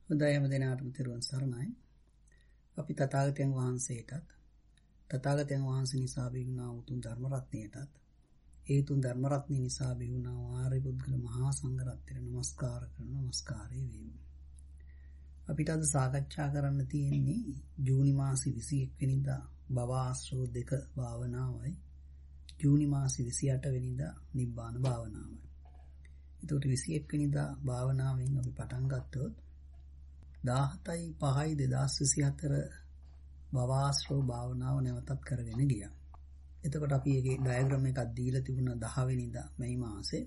උදයම දෙනාටම තිරුවන් සරණයි. අපි තථාගතයන් වහන්සේටත් තථාගතයන් වහන්සේ නිසා බිහිවුණා උතුම් ධර්ම රත්නයටත් ඒ උතුම් ධර්ම රත්නය නිසා බිහිවුණා ආර්ය පුද්ගල මහා සංඝ රත්නයට නමස්කාර කරන නමස්කාරය වේවි. අපිට අද සාකච්ඡා කරන්න තියෙන්නේ ජූනි මාසේ 21 වෙනිදා භව ආශ්‍රව දෙක භාවනාවයි ජූනි මාසේ 28 වෙනිදා නිබ්බාන භාවනාවයි. එතකොට 21 වෙනිදා භාවනාවෙන් අපි පටන් ගත්තොත් 17/5/2024 භවආශ්‍රව භාවනාව නැවතත් කරගෙන ගියා. එතකොට අපි ඒකේ ඩයග්‍රෑම් එකක් දීලා තිබුණා 10 වෙනිදා මේ මාසේ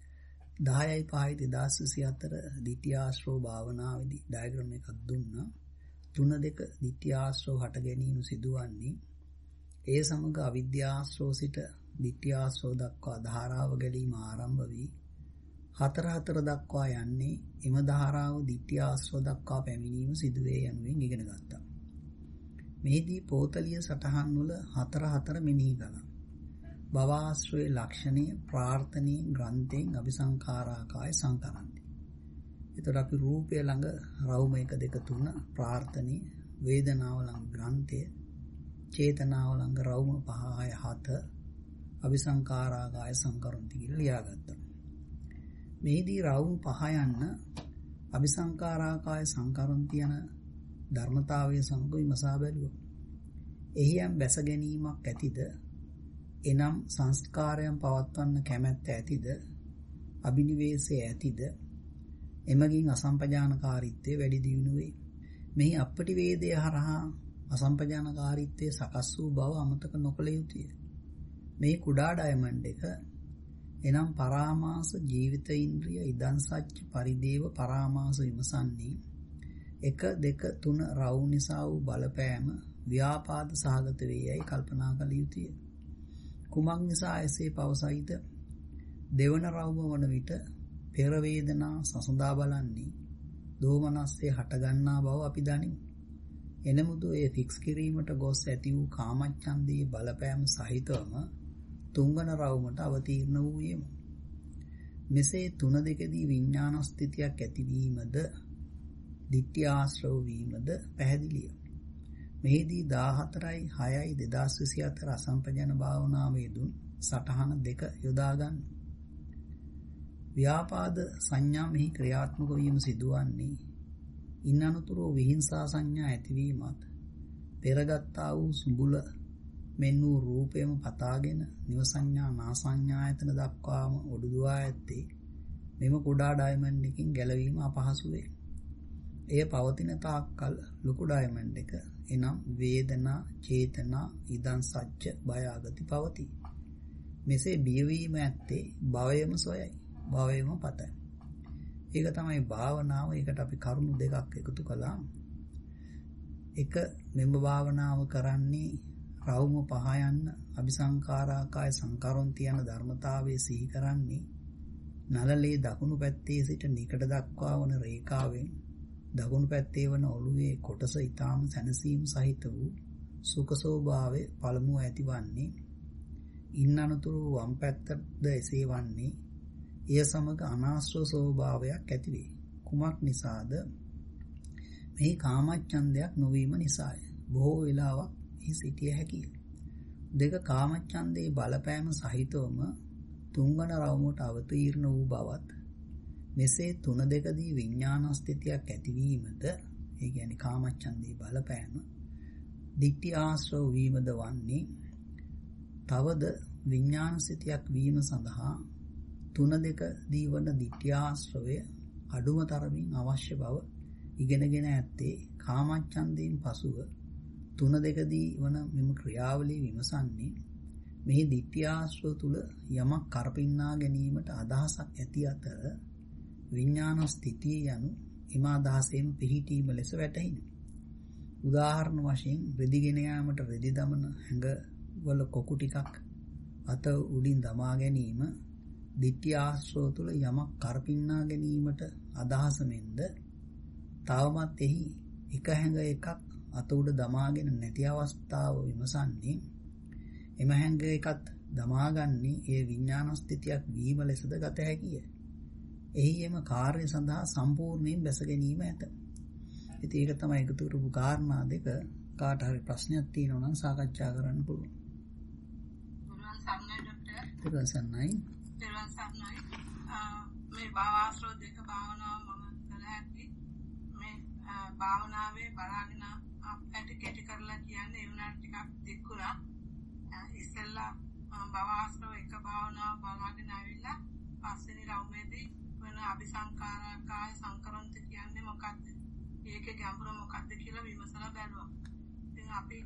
10/5/2024 ද්විතිය ආශ්‍රව භාවනාවේදී ඩයග්‍රෑම් එකක් දුන්නා. 3-2 ද්විතිය ආශ්‍රව හට ගැනීම සිදුවන්නේ ඒ සමග අවිද්‍යාශ්‍රව සිට ද්විතිය ආශ්‍රව දක්වා ධාරාව ගැලීම ආරම්භ වී 4 දක්වා යන්නේ එම ධාරාව ද්විතිය ආශ්‍රව දක්වා පැමිණීම සිදුවේ යනුවෙන් ඉගෙන ගත්තා. මෙහිදී පෝතලිය සටහන් වල 4 මෙනෙහි කළා. භව ආශ්‍රයේ ලක්ෂණය ප්‍රාර්ථනීය ග්‍රන්ථයෙන් අபிසංඛාරාකාය සංකරන්ති. එතකොට අපි රූපය ළඟ රවුම 1 2 3 ප්‍රාර්ථනීය වේදනාව ළඟ ග්‍රන්ථය චේතනාව ළඟ රවුම 5 6 7 අபிසංඛාරාකාය සංකරන්ති කියලා ලියාගත්තා. මෙහිදී රවුම් 5 යන්න අபிසංඛාරාකාය සංකරන්ති යන ධර්මතාවය සමග විමසා බැලුවා. එහි යම් බැස ගැනීමක් ඇතිද? එනම් සංස්කාරයන් පවත්වන්න කැමැත්ත ඇතිද? අභිනිවේෂය ඇතිද? එමගින් අසම්පජානකාරීත්වය වැඩි දියුණු වේ. මෙහි අපටි වේදය හරහා අසම්පජානකාරීත්වය සකස් වූ බව අමතක නොකළ යුතුය. මේ කුඩා ඩයමන්ඩ් එක එනම් පරාමාස ජීවිත ඉන්ද්‍රිය ඉදන් සච්ච පරිදේව පරාමාස විමසන්නේ 1 2 3 රවු නිසා වූ බලපෑම ව්‍යාපාද සහගත වේයයි කල්පනා කළ යුතුය. කුමක් නිසා එසේ පවසයිද? දෙවන රවුම වන විට පෙර වේදනා සසඳා බලන්නේ දෝමනස්සේ හටගන්නා බව අපි දනිමු. එනමුදු ඒ ෆික්ස් කිරීමට ගොස් ඇති වූ කාමච්ඡන්දයේ බලපෑම සහිතවම තුන්වන රවුමට අවතීර්ණ වූයෙමු. මෙසේ 3-2දී විඥාන ස්ථිතියක් ඇතිවීමද ditthya ආශ්‍රව වීමද පැහැදිලිය. මෙහිදී 14/6/2024 අසම්පජාන භාවනාවේ දුන් සටහන 2 යොදා ගන්න. ව්‍යාපාද සංඥා මෙහි ක්‍රියාත්මක වීම සිදුවන්නේ ඉන් අනතුරුව විහිංසා සංඥා ඇතිවීමත් පෙරගත්තා වූ සුඹුල මෙන් වූ රූපයම පතාගෙන නිවසඤ්ඤා නාසඤ්ඤායතන දක්වාම ඔඩුදුවා ඇත්තේ මෙම කුඩා ඩයමන්ඩ් එකකින් ගැලවීම අපහසු වේ. එය පවතින තාක්කල් ලොකු ඩයමන්ඩ් එක එනම් වේදනා චේතනා ඉදන් සච්ච බය ආගති පවතී. මෙසේ බියවීම ඇත්තේ භවයම සොයයි භවයම පතයි. ඒක තමයි භාවනාව. ඒකට අපි කරුණු දෙකක් එකතු කළා. එක මෙම භාවනාව කරන්නේ රවුම 5 යන්න අபிසංඛාරාකාය සංකරොන්ති යන ධර්මතාවයේ සිහි කරන්නේ නළලේ දකුණු පැත්තේ සිට නිකඩ දක්වා වන රේඛාවෙන් දකුණු පැත්තේ වන ඔළුවේ කොටස ඊටාම සැනසීම සහිත වූ සුඛ ස්වභාවය පළමුව ඇතිවන්නේ. ඉන් අනතුරු වම් පැත්තද එසේ වන්නේ. එය සමග අනාශ්‍රව ස්වභාවයක් ඇති වේ. කුමක් නිසාද? මේ කාමච්ඡන්දයක් නොවීම නිසාය. බොහෝ වෙලාවක් එහි සිටිය හැකිය. 2 කාමච්ඡන්දේ බලපෑම සහිතවම තුන්වන රවුමට අවතීර්ණ වූ බවත් මෙසේ 3-2දී විඥාන ස්ථිතියක් ඇතිවීමද ඒ කියන්නේ කාමච්ඡන්දේ බලපෑම ditthya ආශ්‍රව වීමද වන්නේ. තවද විඥාන ස්ථිතියක් වීම සඳහා 3-2දී වන ditthya ආශ්‍රවය අඩුම තරමින් අවශ්‍ය බව ඉගෙනගෙන ඇත්තේ කාමච්ඡන්දයෙන් පසුව 3-2දී වන මෙම ක්‍රියාවලිය විමසන්නේ මෙහි ditthya ආශ්‍රව තුල යමක් කරපින්නා ගැනීමට අදහසක් ඇති අතර විඥාන ස්ථිතිය යනු එම අදහසෙන් පිහිටීම ලෙස වැටහිණ. උදාහරණ වශයෙන් රෙදිගෙන යාමට රෙදි දමන හැඟවල කොකු ටිකක් අත උඩින් දමා ගැනීම ditthya ආශ්‍රව තුල යමක් කරපින්නා ගැනීමට අදහස මෙන්ද තවමත් එහි එක හැඟ එකක් අත උඩ දමාගෙන නැති අවස්ථාව විමසන්නේ එම හැඟ එකත් දමාගන්නේ ඒ විඥාන ස්ථිතියක් වීම ලෙසද ගත හැකිය. එහි එම කාර්ය සඳහා සම්පූර්ණයෙන් බැස ගැනීම ඇත. ඉතින් ඒක තමයි එකතු කරපු කාරණා දෙක. කාට හරි ප්‍රශ්නයක් තියෙනවා නම් සාකච්ඡා කරන්න පුළුවන්. පුරුවන් සම්මයි ડોක්ටර්. පුරුවන් සම්මයි. පුරුවන් සම්මයි. මේ භාවාශ්‍රව දෙක භාවනාව මම කළා ඇති. මේ භාවනාවේ බලාගෙන අපිට කැටි කරලා කියන්නේ ඒ වුණාට ටිකක් දික්කුණා. ඉස්සෙල්ලා භාවාශ්‍රව එක භාවනාව බලාගෙන ආවිලා පස්වෙනි රවුමේදී වෙන අபிසංකාරකාය සංකරන්ත කියන්නේ මොකක්ද? ඒකේ ගැඹුර මොකක්ද කියලා විමසලා බැලුවා. ඉතින් අපි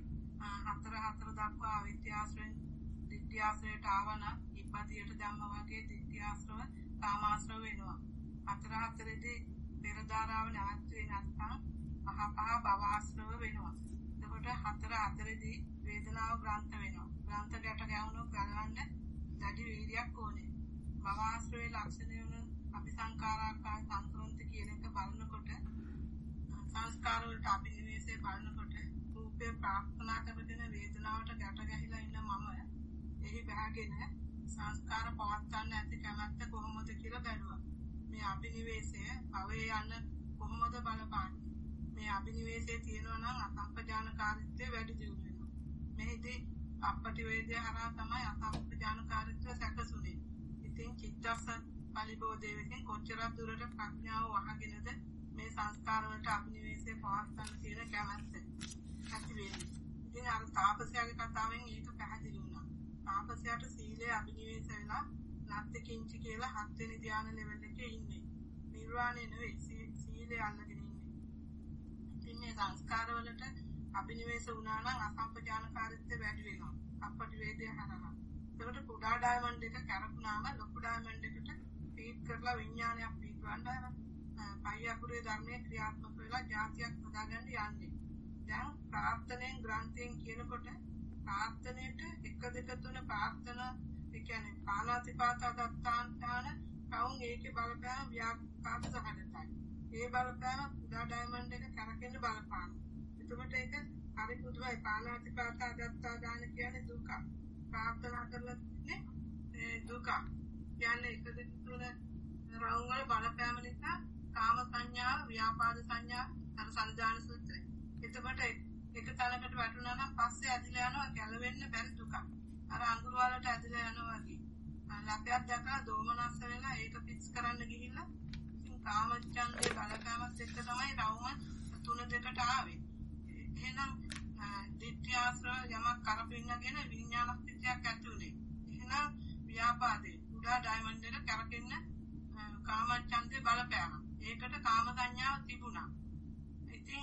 හතර දක්වා අවිද්‍යාශ්‍රයෙන් ditthyaශ්‍රයට ආවන ඉපදියට ධම්ම වගේ ditthyaශ්‍රව කාමාශ්‍රව වෙනවා. හතරේදී පෙර ධාරාව නැවතුනේ නැත්නම් පහ භවආශ්‍රව වෙනවා. එතකොට හතරේදී වේදනාව ග්‍රන්ථ වෙනවා. ග්‍රන්ථ ගැට ගැවුණොත් ගලවන්න දැඩි වීර්යයක් ඕනේ. භවආශ්‍රවයේ ලක්ෂණ වෙන අபிසංකාරකාය සංකරන්ත කියන එක බලනකොට සංස්කාර වලට අභිනිවේෂය බලනකොට රූපේ ප්‍රාර්ථනා කරගෙන වේදනාවට ගැට ගැහිලා ඉන්න මම එහි බහගෙන සංස්කාර පවත්වන්න ඇති කැමැත්ත කොහොමද කියලා බැලුවා. මේ අභිනිවේෂය භවයේ යන කොහොමද බලපාන්නේ? මේ අභිනිවේෂයේ තියෙනවා නම් අසම්පජානකාරීත්වය වැඩි දියුණු වෙනවා. මෙහිදී අපටි වේදය හරහා තමයි අසම්පජානකාරීත්වය සැකසුනේ. ඉතින් චිත්තස්ස පරිබෝධයෙන් කොච්චර දුරට ප්‍රඥාව වහගෙනද මේ සංස්කාර වලට අභිනිවේෂය පවත්වන්න තියෙන කැමැත්ත ඇති වෙන්නේ. ඉතින් අර තාපසයාගේ කතාවෙන් ඒක පැහැදිලි වුණා. තාපසයාට සීලය අභිනිවේෂ වෙලා නැත්te කිංචි කියලා 7 වෙනි ධ්‍යාන ලෙවල් එකේ ඉන්නේ. නිර්වාණය නෙවෙයි සීලය අල්ලගෙන ඉන්නේ. ඉතින් මේ සංස්කාර වලට අභිනිවේෂ වුණා නම් අසම්පජානකාරීත්වය වැඩි වෙනවා. අපටි වේදය හරහා. ඒකට කුඩා ඩයමන්ඩ් එක කරපුනාම ලොකු ඩයමන්ඩ් එකට ෆීඩ් කරලා විඥානයක් පිටවන්න පయ్యපුරේ ධර්මයේ ක්‍රියාත්මක වෙලා જાතියක් හදාගන්න යන්නේ. දැන් ප්‍රාර්ථනෙන් ග්‍රන්ථයෙන් කියනකොට ප්‍රාර්ථනෙට 1 2 3 ප්‍රාර්ථන ඒ කියන්නේ පාණාතිපාත දත්තාන්තාන කවුන් ඒකේ බලපෑම ව්‍යාපාද සහගතයි. ඒ බලපෑම කුඩා ඩයමන්ඩ් එක කරකෙන්න බලපාන. එතකොට ඒක හරි පුදුමයි. පාණාතිපාත දත්තාදාන කියන්නේ දුක. ප්‍රාර්ථනා කරලා ඉන්නේ දුක. කියන්නේ 1 2 3 රවුම් වල බලපෑම නිසා කාම සංඥා, ව්‍යාපාද සංඥා, අර සංජාන සූත්‍රය. එතකොට එක තැනකට වැටුණා නම් පස්සේ ඇදිලා යනවා ගැලවෙන්න බැරි දුක. අර අඟුරු වලට ඇදිලා යනවා වගේ. ලපයක් දැකලා දෝමනස්ස වෙලා ඒක පික්ස් කරන්න ගිහිල්ලා ඉතින් කාමච්ඡන්දේ බලපෑමත් එක්ක තමයි රවුම 3-2ට ආවේ. එහෙනම් ditthyaශ්‍රව යමක් කරපින්නගෙන විඥානස්තිත්‍යයක් ඇති උනේ. එහෙනම් ව්‍යාපාදේ උඩා ඩයමන්ඩ් එක කරකින්න කාමච්ඡන්දේ බලපෑම. ඒකට කාම සංඥාව තිබුණා. ඉතින්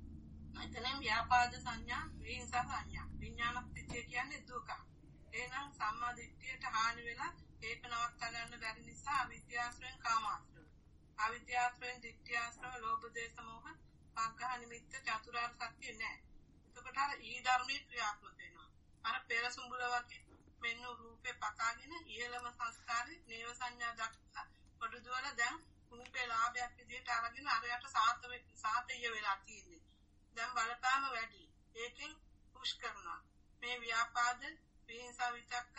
එතන ව්‍යාපාද සංඥා, විහිංසා සංඥා. විඥානස්තිත්‍ය කියන්නේ දුක. එහෙනම් සම්මා දිට්ඨියට හානි වෙලා ඒක නවත්තා ගන්න බැරි නිසා අවිද්‍යාශ්‍රයෙන් කාමාශ්‍රව. අවිද්‍යාශ්‍රයෙන් ditthyaශ්‍රව, ලෝභ දේශ මොහ, පග්ඝහ නිමිත්ත චතුරාර්ය සත්‍ය නැහැ. එතකොට අර ඊ ධර්මයේ ක්‍රියාත්මක වෙනවා. අර පෙර සුඹුල වගේ මෙන්න රූපේ පතාගෙන ඉහළම සංස්කාරේ නේව සංඥා දක්වා පොඩුදවල දැන් රූපේ ලාභයක් විදිහට අරගෙන අරයට සාතය වෙලා තියෙන්නේ. දැන් බලපෑම වැඩි. ඒකෙන් පුෂ් කරනවා. මේ ව්‍යාපාද, විහිංසා විතක්ක,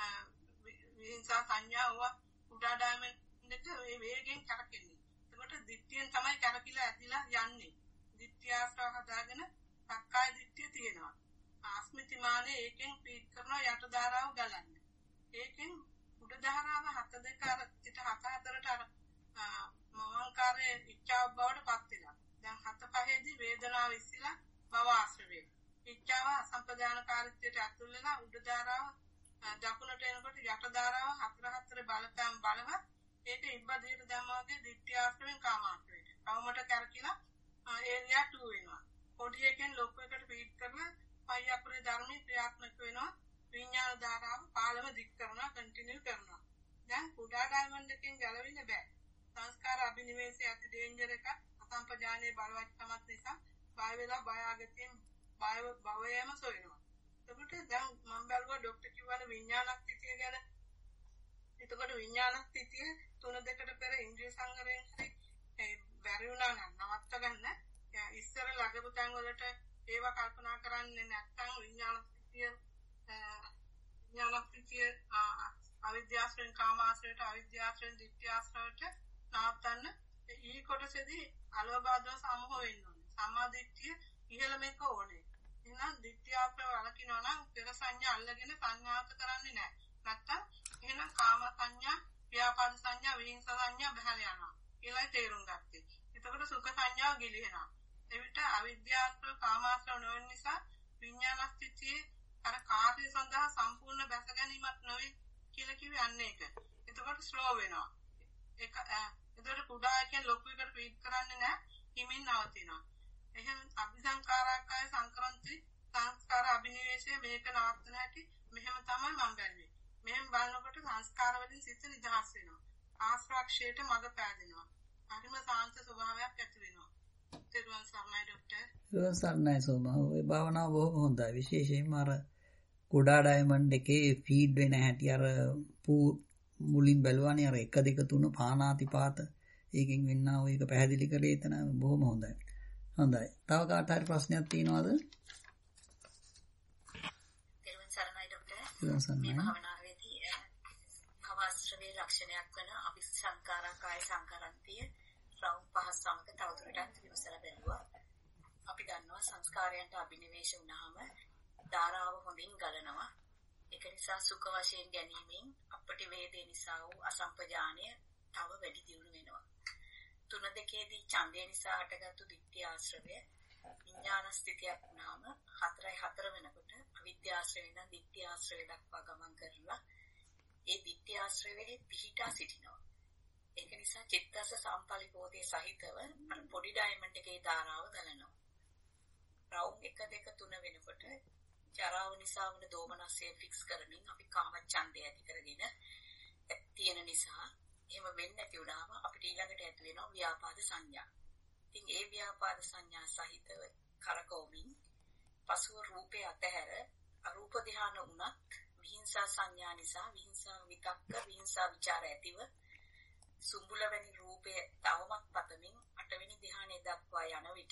විහිංසා සංඥාව උඩා ඩයමන්ඩ් එක වේගෙන් කරකෙන්නේ. එතකොට දිට්ඨියෙන් තමයි කරකිලා ඇදිලා යන්නේ. ditthyaශ්‍රව හදාගෙන සක්කාය දිට්ඨිය තියෙනවා. ආස්මිතිමානේ ඒකෙන් පීඩ් කරනවා යට ධාරාව ගලන්න. ඒකෙන් උඩ ධාරාව 7-2 අර පිට 7-4ට අර මෝහංකාරයේ ඉච්ඡාව බවට පත් වෙනවා. දැන් 7-5ේදී වේදනාව ඉස්සලා භව ආශ්‍රවේ. ඉච්ඡාව අසම්පදානකාරීත්වයට අතුල් වෙලා උඩ ධාරාව දකුණට එනකොට යට ධාරාව 4-4 බලපෑම් බලව ඒක ඉබ්බදීට දැම්මා වගේ ditthyaශ්‍රවෙන් කාමාශ්‍රවයට. කවමට කරකිලා ඒරියා 2 වෙනවා. පොඩි එකෙන් ලොකු එකට ෆීඩ් කරලා පయ్యපුරේ ධර්මයේ ක්‍රියාත්මක වෙනවා. විඥාන ධාරාව පාලම දික් කරනවා, කන්ටිනියු කරනවා. දැන් කුඩා ඩයමන්ඩ් එකෙන් ගැලවෙන්න බෑ. සංස්කාර අභිනිවේෂය ඇති ඩේන්ජර් එක අසම්පජානයේ බලවත්කමත් නිසා බය වෙලා බය ආගතියෙන් භවයම සොයනවා. එතකොට දැන් මම බැලුවා ડોක්ටර් කිව්වනේ විඥානස්තිතිය ගැන. එතකොට විඥානස්තිතිය 3-2කට පෙර ඉන්ද්‍රිය සංවරයෙන් හරි බැරි වුණා නම් නවත්ත ගන්න ඉස්සර ළඟපු තැන් වලට ඒවා කල්පනා කරන්නේ නැත්නම් විඥානස්තිතිය අවිද්‍යාශ්‍රයෙන් කාමාශ්‍රයට, අවිද්‍යාශ්‍රයෙන් ditthyaශ්‍රයට නවත්තන්න ඊ කොටසේදී අලෝභ සමෝහ වෙන්න ඕනේ. ඊළඟ එක ඕනේ. එහෙනම් ditthියාත්ම වලකිනවා නම් පෙර සංඥා අල්ලගෙන සංඥාත කරන්නේ නැහැ. නැත්තම් එහෙනම් කාම සංඥා, ව්‍යාපාද සංඥා, විහිංසා සංඥා බහල යනවා. ඒලයි තේරුම් ගත්තේ. එතකොට සුඛ සංඥාව ගිලිහෙනවා. එවිට අවිද්‍යාත්ම කාමාශ්‍රව නොවන නිසා විඥානස්තිතියේ අර කාර්ය සඳහා සම්පූර්ණ බැස ගැනීමක් නොවේ කියලා කිව්වේ අන්න ඒක. එතකොට ස්ලෝ වෙනවා. එතකොට කුඩා එකෙන් ලොකු එකට ෆීඩ් කරන්නේ නැහැ. හිමින් නවතිනවා. එහෙනම් අபிසංකාරාකාය සංකරන්ති සංස්කාර අභිනිවේෂය මේක නවත්තන හැටි මෙහෙම තමයි මම බැලුවේ. මෙහෙම බලනකොට සංස්කාර වලින් සිත නිදහස් වෙනවා. ආස්වාක්ෂයට මඟ පෑදෙනවා. හරිම සාන්ත ස්වභාවයක් ඇති වෙනවා. තෙරුවන් සරණයි ડોක්ටර්. තෙරුවන් සරණයි සෝමා. ඔය භාවනාව බොහොම හොඳයි. විශේෂයෙන්ම අර කුඩා ඩයමන්ඩ් එකේ ෆීඩ් වෙන හැටි අර මුලින් බැලුවානේ අර 1 2 3 පානාතිපාත ඒකෙන් වෙන්නා ඔය එක පැහැදිලි කරේ එතන බොහොම හොඳයි. හොඳයි. තව කාට හරි ප්‍රශ්නයක් තියෙනවද? තෙරුවන් සරණයි ડોක්ටර්. තෙරුවන් සරණයි. මේ භාවනාවේදී භවශ්‍රමේ ලක්ෂණයක් වන අபிසංකාරාකාය සංකරන්තිය රවුම් පහ සමග තවදුරටත් විමසලා බැලුවා. අපි දන්නවා සංස්කාරයන්ට අභිනිවේෂ වුණාම ධාරාව හොඳින් ගලනවා. ඒක නිසා සුඛ වශයෙන් ගැනීමෙන් අපට වේදේ නිසා වූ අසම්පජානය තව වැඩි දියුණු වෙනවා. 3 ඡන්දය නිසා හටගත්තු ditthි ආශ්‍රවය විඥාන ස්ථිතියක් වුණාම 4 වෙනකොට අවිද්‍යාශ්‍රවයෙන් නම් ditthි ආශ්‍රවය දක්වා ගමන් කරලා ඒ ditthි ආශ්‍රවයේ පිහිටා සිටිනවා. ඒක නිසා චිත්තස සම්පලිපෝධයේ සහිතව අර පොඩි ඩයමන්ඩ් එකේ ධාරාව ගලනවා. රවුම් 1 2 3 වෙනකොට ජරාව නිසා වන දෝමනස්ය ෆික්ස් කරමින් අපි කාම ඡන්දය ඇති කරගෙන තියෙන නිසා එහෙම වෙන්නේ නැති වුණාම අපිට ඊළඟට ඇති වෙනවා ව්‍යාපාද සංඥා. ඉතින් ඒ ව්‍යාපාද සංඥා සහිතව කරකවමින් පසුව රූපේ අතහැර අරූප ධ්‍යාන උනත් විහිංසා සංඥා නිසා විහිංසා විතක්ක විහිංසා ਵਿਚාර ඇතිව සුඹුල වැනි රූපේ තවමත් පතමින් 8 වෙනි ධ්‍යානයේ දක්වා යන විට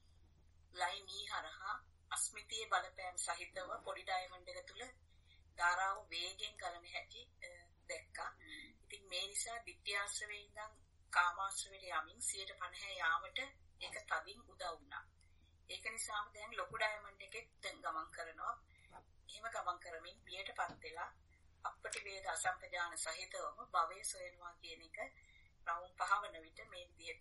ලයිනී හරහා අස්මිතියේ බලපෑම් සහිතව පොඩි ඩයමන්ඩ් එක තුල ධාරාව වේගෙන් ගලන හැටි දැක්කා. ඉතින් මේ නිසා ditthි ආශ්‍රවයෙන් ඉඳන් කාමාශ්‍රවයට යමින් 150 යාමට ඒක තදින් උදව් වුණා. ඒක නිසාම දැන් ලොකු ඩයමන්ඩ් එකෙත් ගමන් කරනවා. එහෙම ගමන් කරමින් පියටපත් වෙලා අපට වේද අසම්පජාන සහිතවම භවයේ සොයනවා කියන එක රවුම් 5 වන විට මේ විදිහට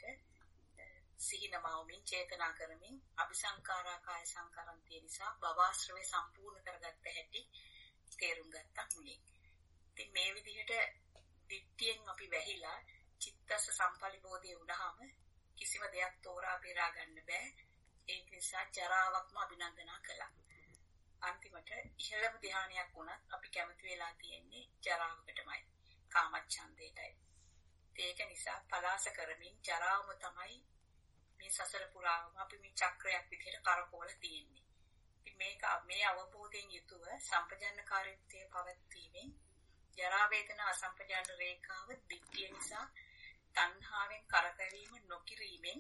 සිහිනමවමින් චේතනා කරමින් අபிසංකාරාකාය සංකරන්තිය නිසා භවආශ්‍රවේ සම්පූර්ණ කරගත්ත හැටි තේරුම් ගත්තා මුලින්. ඉතින් මේ විදිහට ditthියෙන් අපි වැහිලා චිත්තස සම්පලිබෝධිය වුණාම කිසිම දෙයක් තෝරා බේරා ගන්න බෑ. ඒ නිසා ජරාවක්ම අභිනන්දනා කළා. අන්තිමට ඉහළම ධ්‍යානයක් වුණත් අපි කැමති වෙලා තියෙන්නේ ජරාවකටමයි. කාමච්ඡන්දයටයි. ඒක නිසා පලාස කරමින් ජරාවම තමයි මේ සසර පුරාම අපි මේ චක්‍රයක් විදිහට කරකවල තියෙන්නේ. ඉතින් මේක මේ අවබෝධයෙන් යුතුව සම්පජානකාරීත්වය පවත්වීමෙන් ජරා වේදනා අසම්පජාන රේඛාව ditthිය නිසා තණ්හාවෙන් කරකැවීම නොකිරීමෙන්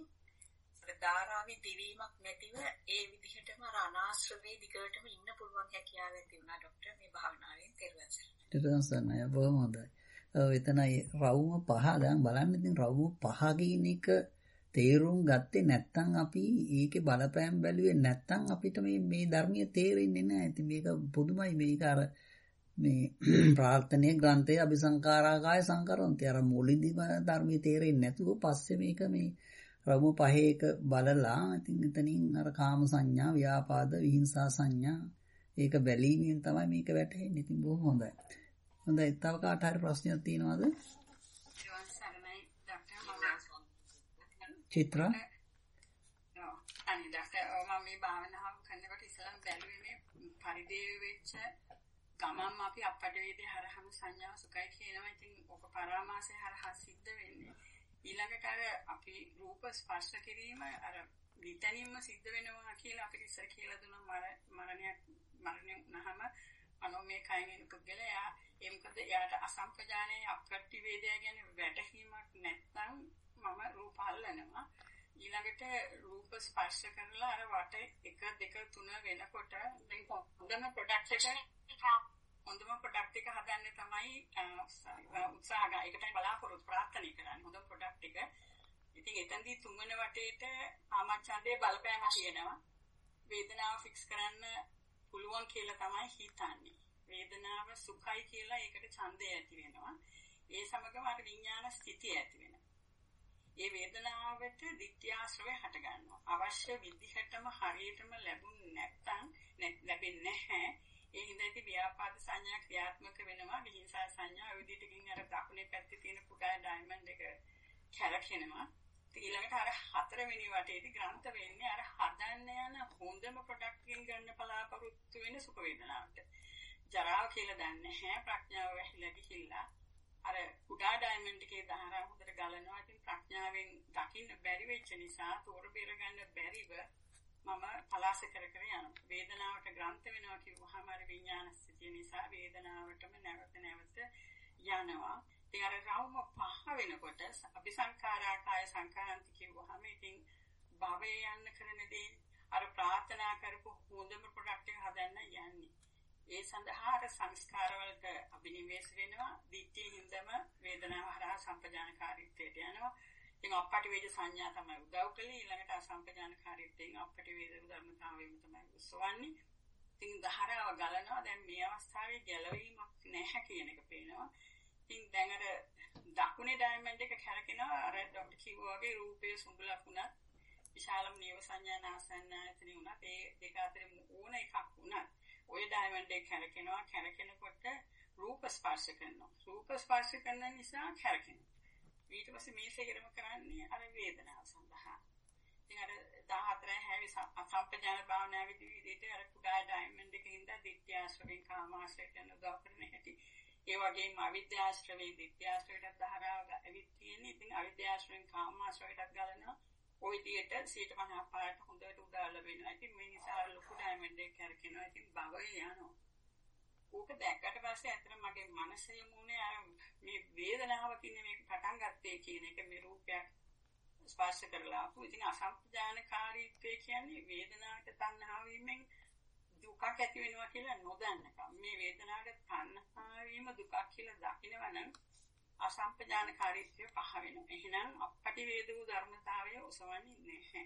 ධාරාවේ දිවීමක් නැතිව ඒ විදිහටම අනාශ්‍රවේ දිගටම ඉන්න පුළුවන් හැකියාව ඇති වුණා ડોක්ටර් මේ භාවනාවෙන් තෙරුවන් සරණයි. බොහොම හොඳයි. එතනයි රවුම 5 දැන් බලන්න ඉතින් රවුම 5 කියන එක තේරුම් ගත්තේ නැත්නම් අපි ඒකේ බලපෑම් බැලුවේ නැත්නම් අපිට මේ ධර්මයේ තේරෙන්නේ නැහැ. ඉතින් මේක පුදුමයි. මේක අර මේ ප්‍රාර්ථනීය ග්‍රන්ථයේ අபிසංකාරාකාය සංකරන්ති අර මුලින්දීම ධර්මයේ තේරෙන්නේ නැතුව පස්සේ මේක මේ රවුම 5 එක බලලා ඉතින් එතනින් අර කාම සංඥා, ව්‍යාපාද, විහිංසා සංඥා ඒක බැලීමෙන් තමයි මේක වැටහෙන්නේ. ඉතින් බොහොම හොඳයි. හොඳයි. තව කාට හරි ප්‍රශ්නයක් තියෙනවද? චිත්‍රා අනේ ඩොක්ටර් මම මේ භාවනාව කරනකොට ඉස්සෙල්ලා බැලුවේ මේ පරිදේව වෙච්ච ගමම් අපි අපට වේදේ හරහම සංඥා සුඛයි කියනවා. ඉතින් ඔක පරාමාසය හරහා සිද්ධ වෙන්නේ. ඊළඟට අර අපි රූප ස්පර්ශ කිරීම අර විතනින්ම සිද්ධ වෙනවා කියලා අපිට ඉස්සර කියලා දුන්නා. මරණය වුණාම අනෝමේ කයින් එන පුද්ගලයා ඒ මොකද එයාට අසම්පජානයේ අප්‍රති වේදය ගැන වැටහීමක් නැත්නම් මම රූප අල්ලනවා. ඊළඟට රූප ස්පර්ශ කරලා අර වට 1 2 3 වෙනකොට දැන් හොඳම ප්‍රොඩක්ට් එක හදන්න තමයි උත්සාහ ගන්න. ඒකටයි බලාපොරොත්තු ප්‍රාර්ථනා කරන්නේ. හොඳම ප්‍රොඩක්ට් එක. ඉතින් එතනදී 3 වෙනි වටේට ආමච්ඡන්දේ බලපෑම කියනවා. වේදනාව ෆික්ස් කරන්න පුළුවන් කියලා තමයි හිතන්නේ. වේදනාව සුඛයි කියලා ඒකට ඡන්දය ඇති වෙනවා. ඒ සමගම අර විඥාන ස්ථිතිය ඇති වෙනවා. ඒ වේදනාවට ditthyaශ්‍රවය හට ගන්නවා. අවශ්‍ය විදිහටම හරියටම ලැබුණ නැත්නම් ලැබෙන්නේ නැහැ. ඒ හින්දායි ව්‍යාපාද සංඥා ක්‍රියාත්මක වෙනවා. විහිංසා සංඥා ඔය විදිහටකින් අර දකුණේ පැත්තේ තියෙන කුඩා ඩයමන්ඩ් එක කැරකෙනවා. ඊළඟට අර හතරවෙනි වටේදී ග්‍රන්ථ වෙන්නේ අර හදන්න යන හොඳම ප්‍රොඩක්ට් එකෙන් ගන්න බලාපොරොත්තු වෙන සුඛ වේදනාවට. ජරාව කියලා දන්නේ නැහැ. ප්‍රඥාව වැහිලා ගිහිල්ලා අර කුඩා ඩයමන්ඩ් එකේ දහරා හොඳට ගලනවා. ඉතින් ප්‍රඥාවෙන් දකින්න බැරි වෙච්ච නිසා තෝර බේර ගන්න බැරිව මම පලාස කර කර යනවා. වේදනාවට ග්‍රන්ථ වෙනවා කිව්වහම අර විඥාන ස්ථිතිය නිසා වේදනාවටම නැවත යනවා. ඉතින් අර රවුම පහ වෙනකොට අபிසංඛාරාකාය සංඛාරන්ති කිව්වහම ඉතින් භවයේ යන්න කරනදී අර ප්‍රාර්ථනා කරපු හොඳම ප්‍රොඩක්ට් එක හදන්න යන්නේ. ඒ සඳහා අර සංස්කාරවලට අභිනිවේෂ වෙනවා. දිට්ඨිය හින්දම වේදනාව හරහා සම්පජානකාරීත්වයට යනවා. ඉතින් අපටි වේද සංඥා තමයි උදව් කළේ. ඊළඟට අසම්පජානකාරීත්වයෙන් අපටි වේද ධර්මතාවයම තමයි උස්සවන්නේ. ඉතින් දහරාව ගලනවා. දැන් මේ අවස්ථාවේ ගැලවීමක් නැහැ කියන එක පේනවා. ඉතින් දැන් අර දකුණේ ඩයමන්ඩ් එක කැරකෙනවා. අර ඩොක්ටර් කිව්වා වගේ රූපයේ සුඹලක් වුණත් විශාලම නේව සංඥා නාසන්නායතනෙ වුණත් ඒ දෙක අතර ඕන එකක් වුණත් ඔය ඩයමන්ඩ් එක කැරකෙනවා. කැරකෙනකොට රූප ස්පර්ශ කරනවා. රූප ස්පර්ශ කරන නිසා කැරකෙනවා. ඊට පස්සේ මේ සේරම කරන්නේ අර වේදනාව සඳහා. ඉතින් අර 14 හැවි අසම්පජාන භාවනාවේදී විදිහට අර කුඩා ඩයමන්ඩ් එකකින්ද ditthyaශ්‍රවෙන් කාමාශ්‍රයට යන උදව් කරන හැටි. ඒ වගේම අවිද්‍යාශ්‍රවේ ditthyaශ්‍රයටත් දහරාව ඇවිත් තියෙන්නේ. ඉතින් අවිද්‍යාශ්‍රවෙන් කාමාශ්‍රයටත් ගලනවා. ওই විදිහට 150 පාරට හොඳට උදාල වෙනවා. ඉතින් මේ නිසා ලොකු ඩයමන්ඩ් එක කරකිනවා. ඉතින් භවයේ යනවා. ඕක දැක්කට පස්සේ අතන මගේ මනසේ මුනේ අර මේ වේදනාව කියන්නේ මේක පටන් ගත්තේ කියන එක මේ රූපයක් ස්පර්ශ කරලා ආපු. ඉතින් අසම්පජානකාරීත්වය කියන්නේ වේදනාවට තණ්හා වීමෙන් දුකක් ඇති වෙනවා කියලා නොදන්නකම. මේ වේදනාවට තණ්හා වීම දුකක් කියලා දකිනවනම් අසම්පජානකාරීත්වය පහ වෙනවා. එහෙනම් අපටි වේද වූ ධර්මතාවය ඔසවන්නේ නැහැ.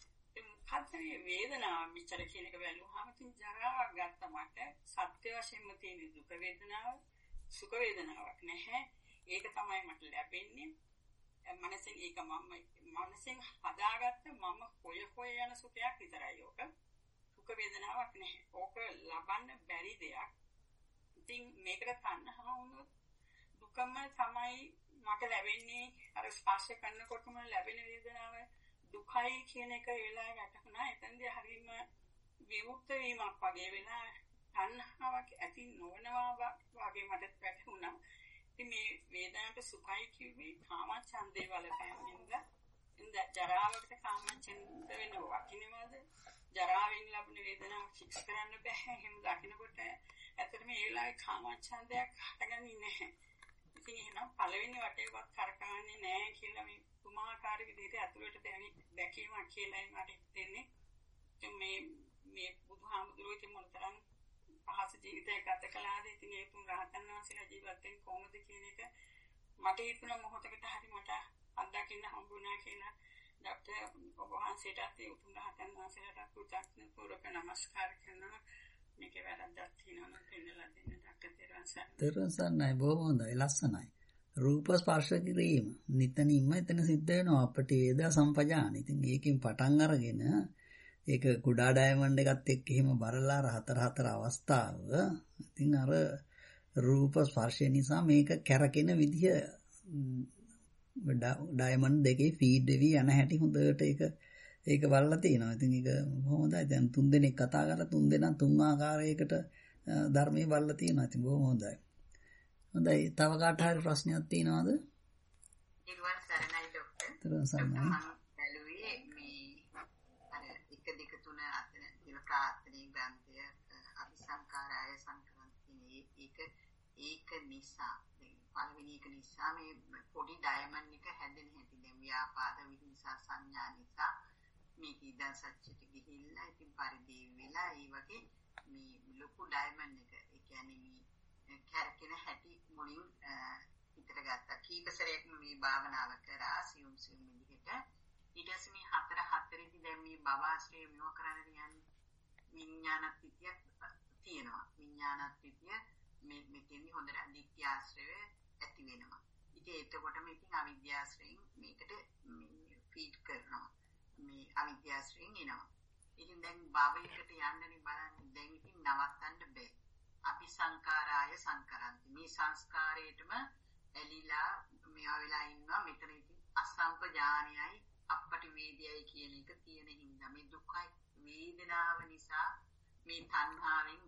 මොකද්ද මේ වේදනාව මෙච්චර කියන එක බැලුවාම ඉතින් ජරාවක් ගත්ත මට සත්‍ය වශයෙන්ම තියෙන දුක වේදනාව සුඛ වේදනාවක් නැහැ. ඒක තමයි මට ලැබෙන්නේ. මනසෙන් ඒක මනසෙන් හදාගත්ත මම හොය යන සුඛයක් විතරයි ඕක. සුඛ වේදනාවක් නැහැ. ඕක ලබන්න බැරි දෙයක්. ඉතින් මේකට තණ්හා වුණොත් දුකම තමයි මට ලැබෙන්නේ. අර ස්පර්ශ කරනකොටම ලැබෙන වේදනාව දුකයි කියන එක වෙලා වැටුණා. එතනදී හරීම විමුක්ත වීමක් වගේ වෙලා තණ්හාවක් ඇති නොවනවා වගේ මට වැටුණා. ඉතින් මේ වේදනාවට සුඛයි කිව්වේ කාමච්ඡන්දේ වලපෑමින්ද ඉඳ ජරාවකට කාමච්ඡන්ද වෙනවා. කිනවද? ජරාවෙන් ලැබෙන වේදනාව ෆික්ස් කරන්න බෑ. එහෙම දකිනකොට ඇත්තටම ඒ වෙලාවේ කාමච්ඡන්දයක් හටගන්නේ නැහැ. ඉතින් එහෙනම් පළවෙනි වටේවත් කරකවන්නේ නැහැ කියලා මේ තුමාකාර විදිහට ඇතුළට දැකීමක් කියලා මට හිතෙන්නේ. ඉතින් මේ බුදුහාමුදුරුවෝ ඉතින් මොනතරම් පහස ජීවිතයක් ගත කළාද? ඉතින් ඒ තුන් රහතන් වහන්සේලා ජීවත් වෙන්නේ කොහොමද කියන එක මට හිතුණා මොහොතකට හරි මට අත්දකින්න හම්බුණා කියලා. ડોક્ટર ඔබ වහන්සේට ඒ උතුම් රහතන් වහන්සේලාට කෘතඥ පූර්වක නමස්කාර කරනවා. මේකේ වැරද්දක් තියෙනවා නම් පෙන්නලා දෙන්න ડોક્ટર තෙරුවන් සරණයි. බොහොම හොඳයි, ලස්සනයි. රූප ස්පර්ශ කිරීම නිතනින්ම එතන සිද්ධ වෙනවා අපට වේදනා සම්පජාන. ඉතින් ඒකෙන් පටන් අරගෙන ඒක කුඩා ඩයමන්ඩ් එකත් එක්ක එහෙම බරලා හතර අවස්ථාව. ඉතින් අර රූප ස්පර්ශය නිසා මේක කැරකෙන විදිහ ඩයමන්ඩ් දෙකේ ෆීඩ් වෙවි යන හැටි හොඳට ඒක බලලා තියෙනවා. ඉතින් ඒක බොහොම හොඳයි. දැන් 3 දෙනෙක් කතා කරලා 3 දෙනා 3 ආකාරයකට ධර්මයේ බලලා තියෙනවා. ඉතින් බොහොම හොඳයි. හොඳයි. තව කාට හරි ප්‍රශ්නයක් තියෙනවද? ඊළඟ සරණයි ડોක්ටර්. ඊළඟ සරණයි. මම බැලුවේ මේ අර 1 2 3 අතර දිව ප්‍රාර්ථනී ග්‍රන්ථය අபிසංකාරාය සංක්‍රන්තිනේ ඒක නිසා පළවෙනි එක නිසා මේ පොඩි ඩයමන්ඩ් එක හැදෙන හැටි දැන් ව්‍යාපාද විහිංසා සංඥා නිසා මේක ඉඳන් සත්‍යෙට ගිහිල්ලා ඉතින් පරිදේව වෙලා ඒ වගේ මේ ලොකු ඩයමන්ඩ් එක ඒ කියන්නේ මේ කැරකෙන හැටි මුලින් හිතට ගත්තා. කීප සැරයක්ම මේ භාවනාව කරා සියුම් විදිහට. ඊට පස්සේ මේ හතරේදී දැන් මේ භව ආශ්‍රය මෙව කරන්න යන්නේ විඥානත්‍ත්‍යයක් තියෙනවා. විඥානත්‍ත්‍ය මෙතෙන්දි හොඳට අනිත්‍ය ආශ්‍රය ඇති වෙනවා. ඉතින් එතකොටම ඉතින් අවිද්‍යාශ්‍රයෙන් මේකට ෆීඩ් කරනවා. මේ අවිද්‍යාශ්‍රයෙන් එනවා. ඉතින් දැන් භවයකට යන්නනේ බලන්න. දැන් ඉතින් නවත්තන්න බෑ. අපි සංකාරාය සංකරන්ති. මේ සංස්කාරයේටම ඇලිලා මෙයා වෙලා ඉන්නවා. මෙතන ඉතින් අසම්පජානයයි අපට වේදයයි කියන එක තියෙන හින්දා මේ දුක්ඛ වේදනාව නිසා මේ තණ්හාවෙන්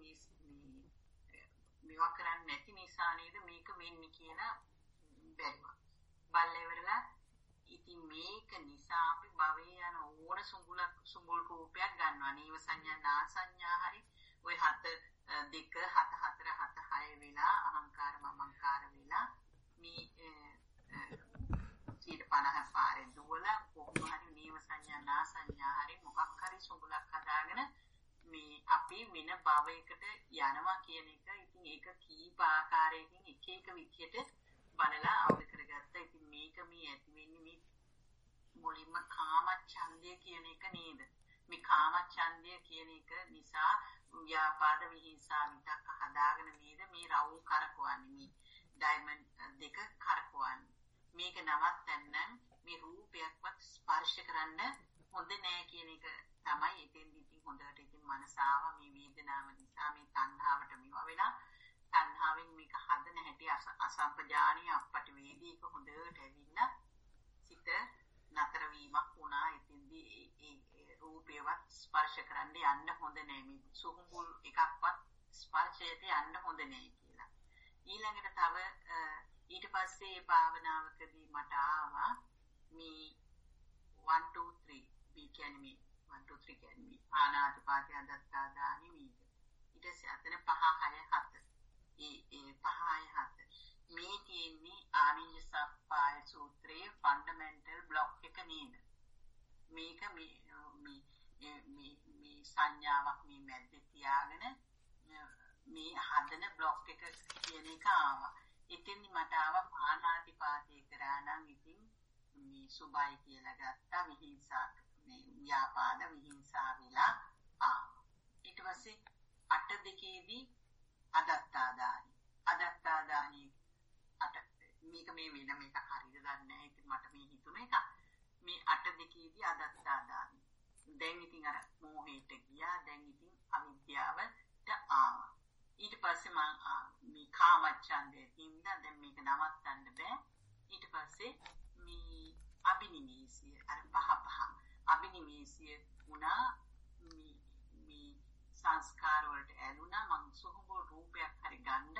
මේවා කරන්නේ නැති නිසා නේද මේක වෙන්නේ කියලා බැලුවා. බලලෙවරලා ඉතින් මේක නිසා අපි භවයේ යන ඕන සුඹුල් රූපයක් ගන්නවා. නීව සංඥා නා සංඥා හරි ඔය 7 2 7 4 7 6 වෙලා අහංකාර මමංකාර වෙලා මේ 50 පාරේ දුවලා කොහොම හරි නීව සංඥා නා සංඥා හරි මොකක් හරි සුඹුලක් හදාගෙන මේ අපි වෙන භවයකට යනවා කියන එක ඉතින් ඒක කීප ආකාරයකින් එක එක විදිහට බලලා අවබෝධ කරගත්තා. ඉතින් මේක මේ ඇති වෙන්නේ මේ මුලින්ම කාමච්ඡන්දය කියන එක නේද? මේ කාමච්ඡන්දය කියන එක නිසා ව්‍යාපාද විහිංසා විතක්ක හදාගෙන නේද මේ රවුම් කරකවන්නේ මේ ඩයමන්ඩ් දෙක කරකවන්නේ. මේක නවත්තන්න මේ රූපයක්වත් ස්පර්ශ කරන්න හොඳ නෑ කියන එක තමයි එතෙන්දි ඉතින් හොඳට ඉතින් මනසාව මේ වේදනාව නිසා මේ තණ්හාවට මේවා වෙලා තණ්හාවෙන් මේක හදන හැටි අසම්පජානීය අපට වේදීක හොඳට ඇවිල්ලා සිත නතර වීමක් වුණා. එතෙන්දි ඒ රූපයවත් ස්පර්ශ කරන්න යන්න හොඳ නෑ. මේ සුහුඹුල් එකක්වත් ස්පර්ශයට යන්න හොඳ නෑ කියලා. ඊළඟට තව ඊට පස්සේ ඒ භාවනාවකදී මට ආවා මේ 1 2 3 මේ කියන්නේ මේ 1 2 3 කියන්නේ මේ ආනාපානසති අදත්තා දානි වීද. ඊට පස්සේ අතන 5 6 7 ඒ 5 6 7 මේ තියෙන්නේ ආනිජ සප්පාය සූත්‍රයේ ෆන්ඩමෙන්ටල් බ්ලොක් එක නේද? මේක මේ සංඥාවක් මේ මැද්දේ තියාගෙන මේ හදන බ්ලොක් එක කියන එක ආවා. ඉතින් මට ආවා ආනාතිපාතේ කරා නම් ඉතින් මේ සුභයි කියලා ගත්තා විහිංසා මේ ව්‍යාපාද විහිංසා වෙලා ආවා. ඊට පස්සේ 8 දෙකේදී අදත්තා දානි මේක මේ වෙන මේක හරියද දන්නේ නැහැ. ඉතින් මට මේ හිතුන එක මේ 8 දෙකේදී අදත්තා දානි. දැන් ඉතින් අර මෝහයට ගියා. දැන් ඉතින් අවිද්‍යාවට ආවා. ඊට පස්සේ මම මේ කාමච්ඡන්දේ තින්දා දැන් මේක නවත්තන්න බෑ. ඊට පස්සේ මේ අබිනිමේසිය අර පහ අබිනිමේසිය වුණා. මේ සංස්කාර වලට ඇලුනා. මං සුහුඹුල් රූපයක් හරි ගන්න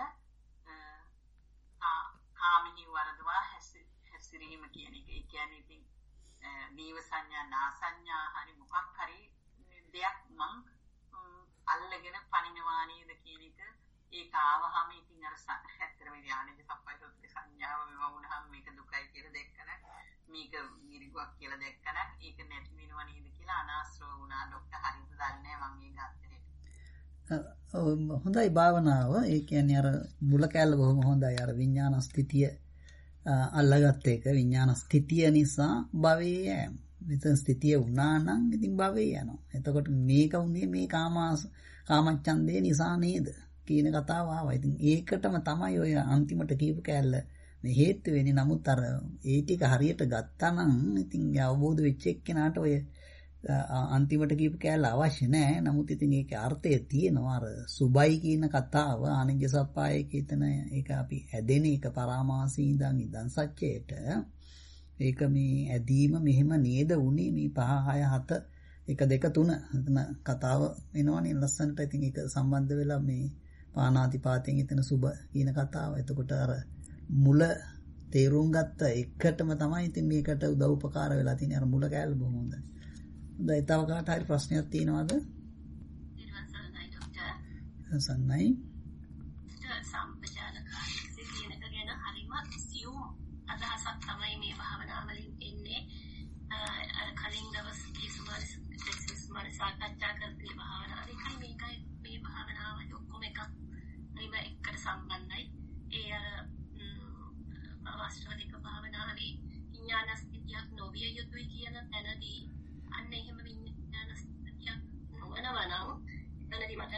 කාමිනී වරදවා හැසිරීම කියන එක. ඒ කියන්නේ ඉතින් නීව සංඥා නා සංඥා හරි මොකක් හරි දෙයක් මං අල්ලගෙන පණිනවා නේද කියන එක. ඒක ආවහම ඉතින් අර 70 වෙනි ආනන්ද සප්පයිසෝත්‍රි සංඥාව මේවා වුණාම මේක දුකයි කියලා දැක්කන මේක මිරිගුවක් කියලා දැක්කන ඒක නැති වෙනව නේද කියලා අනාශ්‍රව වුණා. ડોක්ටර් හරියට දන්නේ නැහැ මම මේ ගත්තේ. හොඳයි භාවනාව. ඒ කියන්නේ අර මුල කැලල බොහොම හොඳයි. අර විඥාන ස්ථිතිය අල්ලගත්ත එක. විඥාන ස්ථිතිය නිසා භවයේ යෑම. මෙතන ස්ථිතිය වුණා නම් ඉතින් භවයේ යනවා. එතකොට මේක උනේ මේ කාමච්ඡන්දේ නිසා නේද කියන කතාව ආවා. ඉතින් ඒකටම තමයි ඔය අන්තිමට කියපු කැලල මේ හේතු වෙන්නේ. නමුත් අර ඒ ටික හරියට ගත්තා නම් ඉතින් අවබෝධ වෙච්ච එක්කෙනාට ඔය අන්තිමට කියපු කැලල අවශ්‍ය නැහැ. නමුත් ඉතින් ඒකේ අර්ථය තියෙනවා. අර සුබයි කියන කතාව ආනිජ්ජ සප්පායේ කීතන ඒක අපි ඇදෙන එක පරාමාසී ඉඳන් සත්‍යයට ඒක මේ ඇදීම මෙහෙම නේද උනේ මේ 5 6 7 1 2 3 එතන කතාව වෙනවනේ ලස්සනට. ඉතින් ඒක සම්බන්ධ වෙලා මේ පානාතිපාතෙන් එතන සුබ කියන කතාව. එතකොට අර මුල තේරුම් ගත්ත එකටම තමයි ඉතින් මේකට උදව් උපකාර වෙලා තියෙන්නේ. අර මුල කැලල බොහොම හොඳයි. හොඳයි. තව කාට හරි ප්‍රශ්නයක් තියෙනවද? සන්නයි ડોක්ටර්. සන්නයි. සම්පජානකාරී කියන එක ගැන හරිම සියුම් අදහසක් තමයි මේ භාවනාව වලින් එන්නේ. අර කලින් දවසේ සුමාර සාකච්ඡා කරපු භාවනාව එකයි මේකයි මේ භාවනාව ඔක්කොම එකක් නෙම එකට සම්බන්ධයි. ඒ අර අවස්ථාවක භාවනාවේ විඥාන ස්ථිතියක් නොවිය යුතුයි කියන තැනදී අන්න එහෙම විඥාන ස්ථිතියක් නොවනවා නම්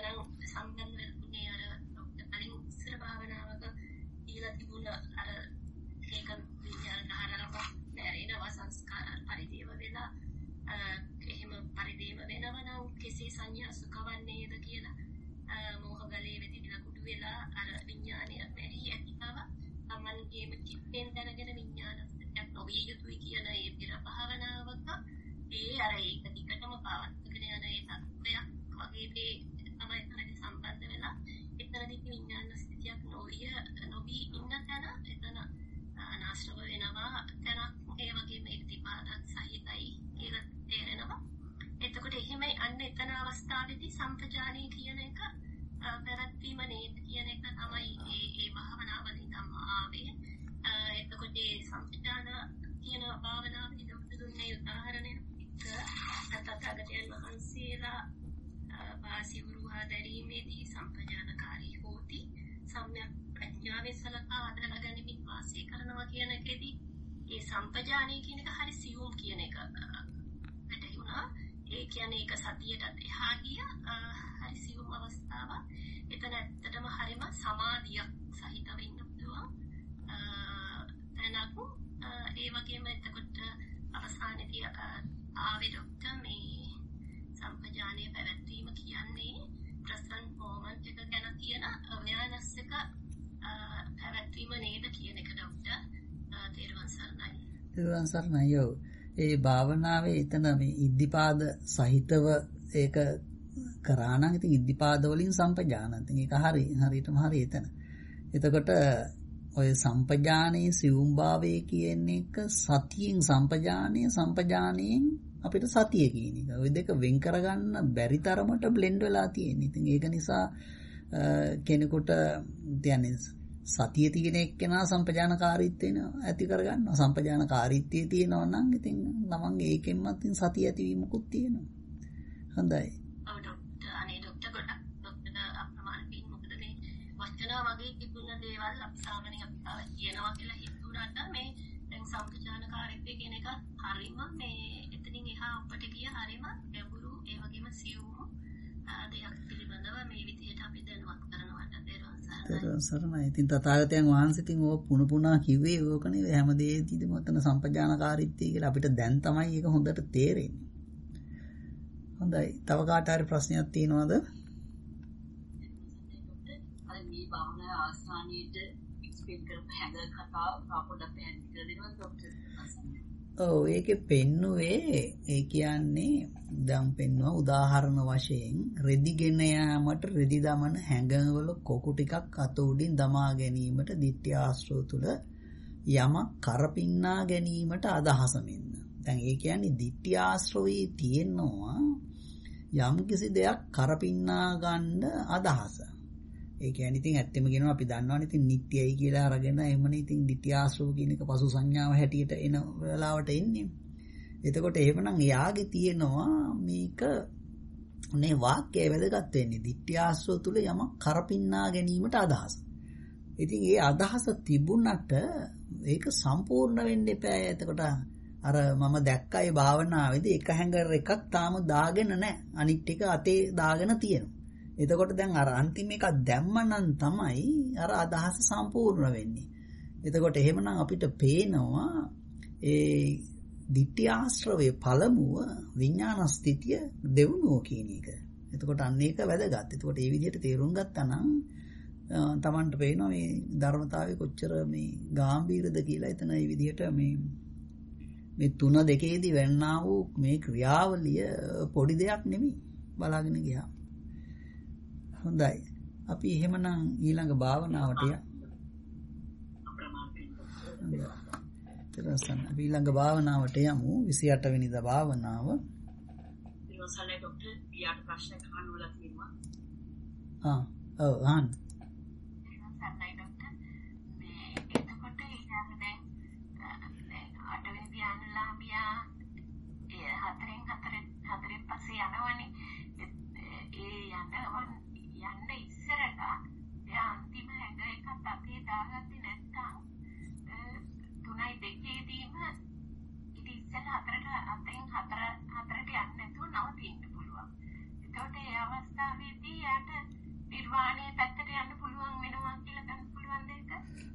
එතනම් සම්බන්ධ වෙන්නේ අර කලින් ඉස්සර භාවනාවක ඊළඟ තිබුණ අර ඒක විඥාන ධාරණක නැරෙනවා සංස්කාර පරිදේව වෙලා එහෙම පරිදේව වෙනව නම් කෙසේ සංඥා සුඛවන්නේද කියලා මෝහගලේ වෙදිලා කුඩු වෙලා අර විඥානය මෙහි ඇතිවව තමන්ගේම චිත්තෙන් දැනගෙන විඥානයක් නොවිය යුතුයි කියන ඒ පෙර භාවනාවක ඒ අර ඒක දිගටම පවත්වාගෙන යන ඒ තත්ත්වයක් වගේ දේ තමයි එතනදී සම්බන්ධ වෙලා එතනදී විඥාන ස්ථිතියක් නොවි ඉන්න තැන එතන අනාශ්‍රව වෙනවා තැනක් ඒ වගේම ඉතිපාදක් සහිතයි කියලා තේරෙනවා. එතකොට එහෙම අන්න එතන අවස්ථාවේදී සම්පජානී කියන එක පැවැත්වීම නේද කියන එක තමයි ඒ භාවනාවලින් තමයි ආවේ. එතකොට මේ සම්පජාන කියන භාවනාවේදී දුන්නේ උදාහරණයක් තථාගතයන් වහන්සේලා වාසිවුරුහා දැරීමේදී සම්පජානකාරී හෝති සම්‍යක් ප්‍රඥාවෙන් සලකා අදලා ගැනීම වාසය කරනවා කියන එකේදී ඒ සම්පජානී කියන එක හරි සියුම් කියන එක වැටහුණා. ඒ කියන්නේ ඒක සතියටත් එහා ගිය හරි සියුම් අවස්ථාවක්. එතන ඇත්තටම හරිම සමාධියක් සහිතව ඉන්න පුළුවන්. තැනක් ඒ වගේම එතකොට අවසානයේදී ආවේ ડોක්ටර් මේ සම්පජානීය පැවැත්වීම කියන්නේ ප්‍රසන්ට් මොමන්ට් එක ගැන තියෙන අවයනස් එක පැවැත්වීම නේද කියන එක ડોක්ටර් තේරුවන් සරණයි. තේරුවන් සරණයි. ඒ භාවනාවේ එතන මේ ඉද්ධිපාද සහිතව ඒක කරා නම් ඉතින් ඉද්ධිපාද වලින් සම්පජාන. ඉතින් ඒක හරියටම හරි එතන. එතකොට ඔය සම්පජානයේ සිවුම්භාවයේ කියන එක සතියෙන් සම්පජානයෙන් අපිට සතිය කියන එක. ওই දෙක වෙන් කරගන්න බැරි තරමට බ්ලෙන්ඩ් වෙලා තියෙනවා. ඉතින් ඒක නිසා කෙනෙකුට කියන්නේ සතිය තියෙන එක්කෙනා සම්පජානකාරීත්වය ඇති කරගන්නවා. සම්පජානකාරීත්වය තියෙනවා නම් ඉතින් තමන් ඒකෙන්ම ඉතින් සතිය ඇතිවීමකුත් තියෙනවා. හොඳයි. ඔව් ડોක්ටර් අනේ ડોක්ටර් ගොඩක් අප්‍රමාණ පින් මොකද මේ වචන වගේ තිබුණ දේවල් අපි සාමාන්‍යයෙන් අපි කියනවා කියලා හිතුණාට මේ දැන් සම්පජානකාරීත්වය කියන එක හරීම මේ එතනින් එහා ඔබට ගිය හරීම ගැඹුරු ඒ වගේම සියුම් දෙයක් පිළිබඳව මේ විදිහට අපි දැනුවත් කරනවට තේරුවන් සරණයි. ඉතින් තථාගතයන් වහන්සේ ඉතින් ඕක පුන පුනා කිව්වේ ඕකනේ හැමදේදීම ඔතන සම්පජානකාරීත්වය කියලා අපිට දැන් තමයි ඒක හොඳට තේරෙන්නේ. හොඳයි. තව කාට හරි ප්‍රශ්නයක් තියෙනවද? අර මේ භාවනා ආස්වානියට එක්ස්ප්ලেইন කරපු හැඟ කතාව පොඩ්ඩක් පැහැදිලි කරලා දෙනවද ડોක්ටර්? ඔව් ඒකේ පෙන්නුවේ ඒ කියන්නේ දැන් පෙන්නවා උදාහරණ වශයෙන් රෙදිගෙන යාමට රෙදි දමන හැඟවල කොකු ටිකක් අත උඩින් දමා ගැනීමට ditthya ආශ්‍රව තුල යම කරපින්නා ගැනීමට අදහස මෙන්න. දැන් ඒ කියන්නේ ditthya ආශ්‍රවයේ තියෙනවා යම් කිසි දෙයක් කරපින්නා ගන්න අදහස. ඒ කියන්නේ ඉතින් ඇත්තම කියනවා අපි දන්නවනේ ඉතින් නිට්ටයයි කියලා අරගෙන එහෙමනේ ඉතින් ditthya ආශ්‍රව කියන එක පසු සංඥාව හැටියට එන වෙලාවට එන්නේ. එතකොට එහෙමනම් යාගේ තියෙනවා මේක මේ වාක්‍යය වැදගත් වෙන්නේ ditthya ආශ්‍රව තුල යමක් කරපින්නා ගැනීමට අදහස. ඉතින් ඒ අදහස තිබුණට ඒක සම්පූර්ණ වෙන්න එපා. එතකොට අර මම දැක්කයි භාවනාවේදී එක හැංගර් එකක් තාම දාගෙන නැහැ. අනිත් ටික අතේ දාගෙන තියෙනවා. එතකොට දැන් අර අන්තිම එක දැම්මනම් තමයි අර අදහස සම්පූර්ණ වෙන්නේ. එතකොට එහෙමනම් අපිට පේනවා ඒ ditthya ආශ්‍රවයේ පළමුව විඥාන ස්ථිතිය දෙවුනෝ කියන එක. එතකොට අන්න ඒක වැදගත්. එතකොට මේ විදිහට තේරුම් ගත්තා නම් තමන්ට පේනවා මේ ධර්මතාවය කොච්චර මේ ගැඹීරද කියලා. එතන මේ විදිහට මේ තුන දෙකේදී වෙන්නා වූ මේ ක්‍රියාවලිය පොඩි දෙයක් නෙමෙයි බලාගෙන ගියා. හොඳයි. අපි එහෙමනම් ඊළඟ භාවනාවට යමු. අපි ඊළඟ භාවනාවට යමු. 28 වෙනි භාවනාව. ඊළඟ ડોක්ටර් ඊට ප්‍රශ්න අහන්න තියෙනවා. සර්ණයි ડોක්ටර් මේ එතකොට ඊළඟ දැන් අටවෙනි ධ්‍යානලාභියා ඒ හතරෙන් පස්සේ යනවනේ. යන්න ඉස්සරලා එයා අන්තිම හැඟ එකක් අතේ දාගත්තේ නැත්නම් 3:2දීම ඉතින් ඉස්සෙල්ලා හතරට යන්න නැතුව නවතින්න පුළුවන්. ඒකට ඒ අවස්ථාවේදී යාට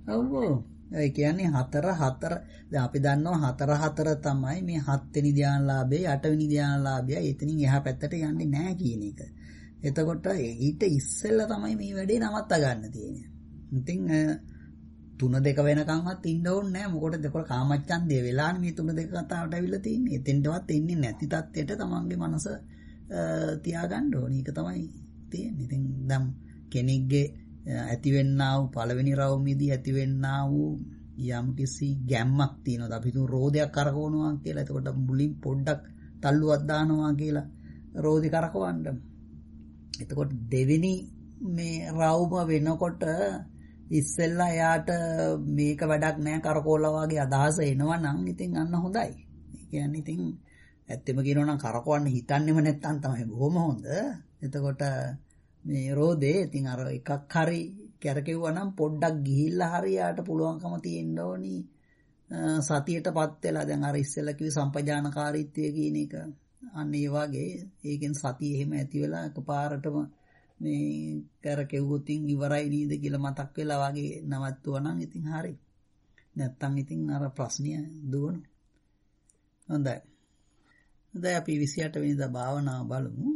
ඔව් ඒ කියන්නේ හතර දැන් අපි දන්නවා හතර තමයි මේ 7 වෙනි ධ්‍යානලාභය 8 වෙනි ධ්‍යානලාභය එතනින් එහා පැත්තට යන්නේ නැහැ කියන එක. එතකොට ඊට ඉස්සෙල්ලා තමයි මේ වැඩේ නවත්ත ගන්න තියෙන්නේ. ඉතින් 3-2 වෙනකන්වත් ඉන්න ඕනේ නැහැ. මොකටද ඒක කාමච්ඡන්දේ වෙලානේ මේ 3-2 කතාවට ඇවිල්ලා තියෙන්නේ. එතෙන්ටවත් එන්නේ නැති තත්ත්වයට තමන්ගේ මනස තියාගන්න ඕනේ. ඒක තමයි තියෙන්නේ. ඉතින් දැන් කෙනෙක්ගේ ඇතිවෙන්නා වූ පළවෙනි රවුමේදී ඇතිවෙන්නා වූ යම්කිසි ගැම්මක් තියෙනවා. අපි හිතමු රෝදයක් කරකවනවා කියලා. එතකොට මුලින් පොඩ්ඩක් තල්ලුවක් දානවා කියලා රෝදි කරකවන්න. එතකොට දෙවෙනි මේ රවුම වෙනකොට ඉස්සෙල්ලා එයාට මේක වැඩක් නෑ කරකෝලා වගේ අදහස එනවා නම් ඉතින් අන්න හොඳයි. ඒ කියන්නේ ඉතින් ඇත්තම කියනවා නම් කරකවන්න හිතන්නේම නැත්තම් තමයි බොහොම හොඳ. එතකොට මේ රෝදේ ඉතින් අර එකක් හරි කැරකෙව්වා නම් පොඩ්ඩක් ගිහිල්ලා හරි යාට පුළුවන්කම තියෙන්න ඕනි සතියටපත් වෙලා දැන් අර ඉස්සෙල්ලා කිව්ව සම්පජානකාරීත්වය කියන එක අන්න ඒ වගේ ඒකෙන් සතිය එහෙම ඇති වෙලා එකපාරටම මේ කැරකෙව්වොත් ඉවරයි නේද කියලා මතක් වෙලා වගේ නවත්තුවා නම් ඉතින් හරි. නැත්තම් ඉතින් අර ප්‍රශ්නය දුවන. හොඳයි. දැන් අපි 28 වෙනිදා භාවනාව බලමු.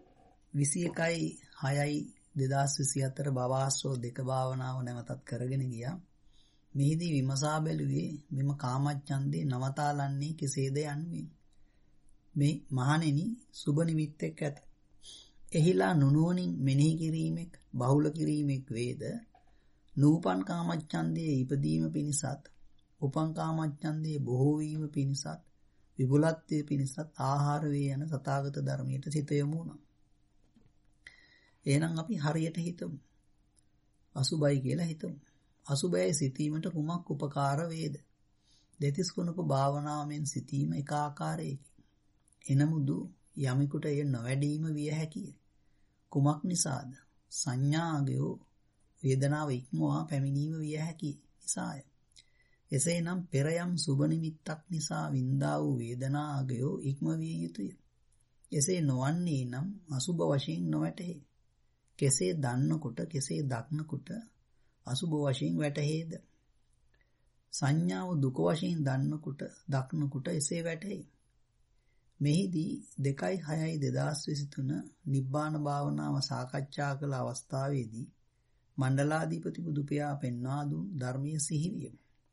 21/6/2024 භවආශ්‍රව 2 භාවනාව නැවතත් කරගෙන ගියා. මෙහිදී විමසා බැලුවේ මෙම කාමච්ඡන්දේ නවතාලන්නේ කෙසේද යන්නේ. මේ මහණෙනි සුබ නිමිත්තක් ඇත. එහිලා නුනුවණින් මෙනෙහි කිරීමෙක් බහුල කිරීමෙක් වේද නූපන් කාමච්ඡන්දයේ ඉපදීම පිණිසත් උපන් කාමච්ඡන්දයේ බොහෝ වීම පිණිසත් විපුලත්වයේ පිණිසත් ආහාර වේ යන සතාගත ධර්මයට සිත යොමු වුණා. එහෙනම් අපි හරියට හිතමු. අසුබයි කියලා හිතමු. අසුබයේ සිටීමට කුමක් උපකාර වේද? දෙතිස් කුණප භාවනාවෙන් සිටීම එක ආකාරයකින්. එනමුදු යමෙකුට එය නොවැඩීම විය හැකිය. කුමක් නිසාද? සංඥාගයෝ වේදනාව ඉක්මවා පැමිණීම විය හැකි නිසාය. එසේනම් පෙර යම් සුබ නිමිත්තක් නිසා වින්දා වූ වේදනාගයෝ ඉක්ම විය යුතුය. එසේ නොවන්නේ නම් අසුබ වශයෙන් නොවැටහේ. කෙසේ දන්නකොට කෙසේ දක්නකොට අසුබ වශයෙන් වැටහේද? සංඥාව දුක වශයෙන් දන්නකොට දක්නකොට එසේ වැටහේ. මෙහිදී 2/6/2023 නිබ්බාන භාවනාව සාකච්ඡා කළ අවස්ථාවේදී මණ්ඩලාධිපති බුදුපියා පෙන්වා දුන් ධර්මයේ සිහිවිය.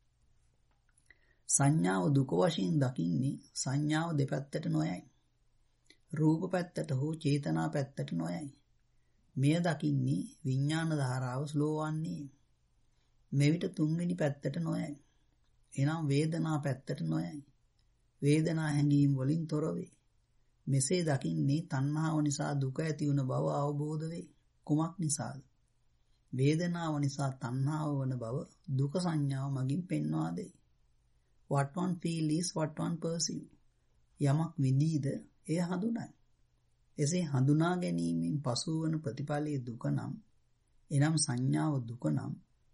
සංඥාව දුක වශයෙන් දකින්නේ සංඥාව දෙපැත්තට නොයයි. රූප පැත්තට හෝ චේතනා පැත්තට නොයයි. මෙය දකින්නේ විඥාන ධාරාව ස්ලෝවන්නේ. මෙවිට තුන්වෙනි පැත්තට නොයයි. එනම් වේදනා පැත්තට නොයයි. වේදනා හැඟීම් වලින් තොර වේ. මෙසේ දකින්නේ තණ්හාව නිසා දුක ඇති වුණ බව අවබෝධ වේ. කුමක් නිසාද? වේදනාව නිසා තණ්හාව වන බව දුක සංඥාව මගින් පෙන්වා දෙයි. What one feel is what one perceive. යමක් විඳීද එය හඳුනයි. එසේ හඳුනා ගැනීමෙන් පසු වන ප්‍රතිඵලයේ දුක නම් එනම් සංඥාව දුක නම්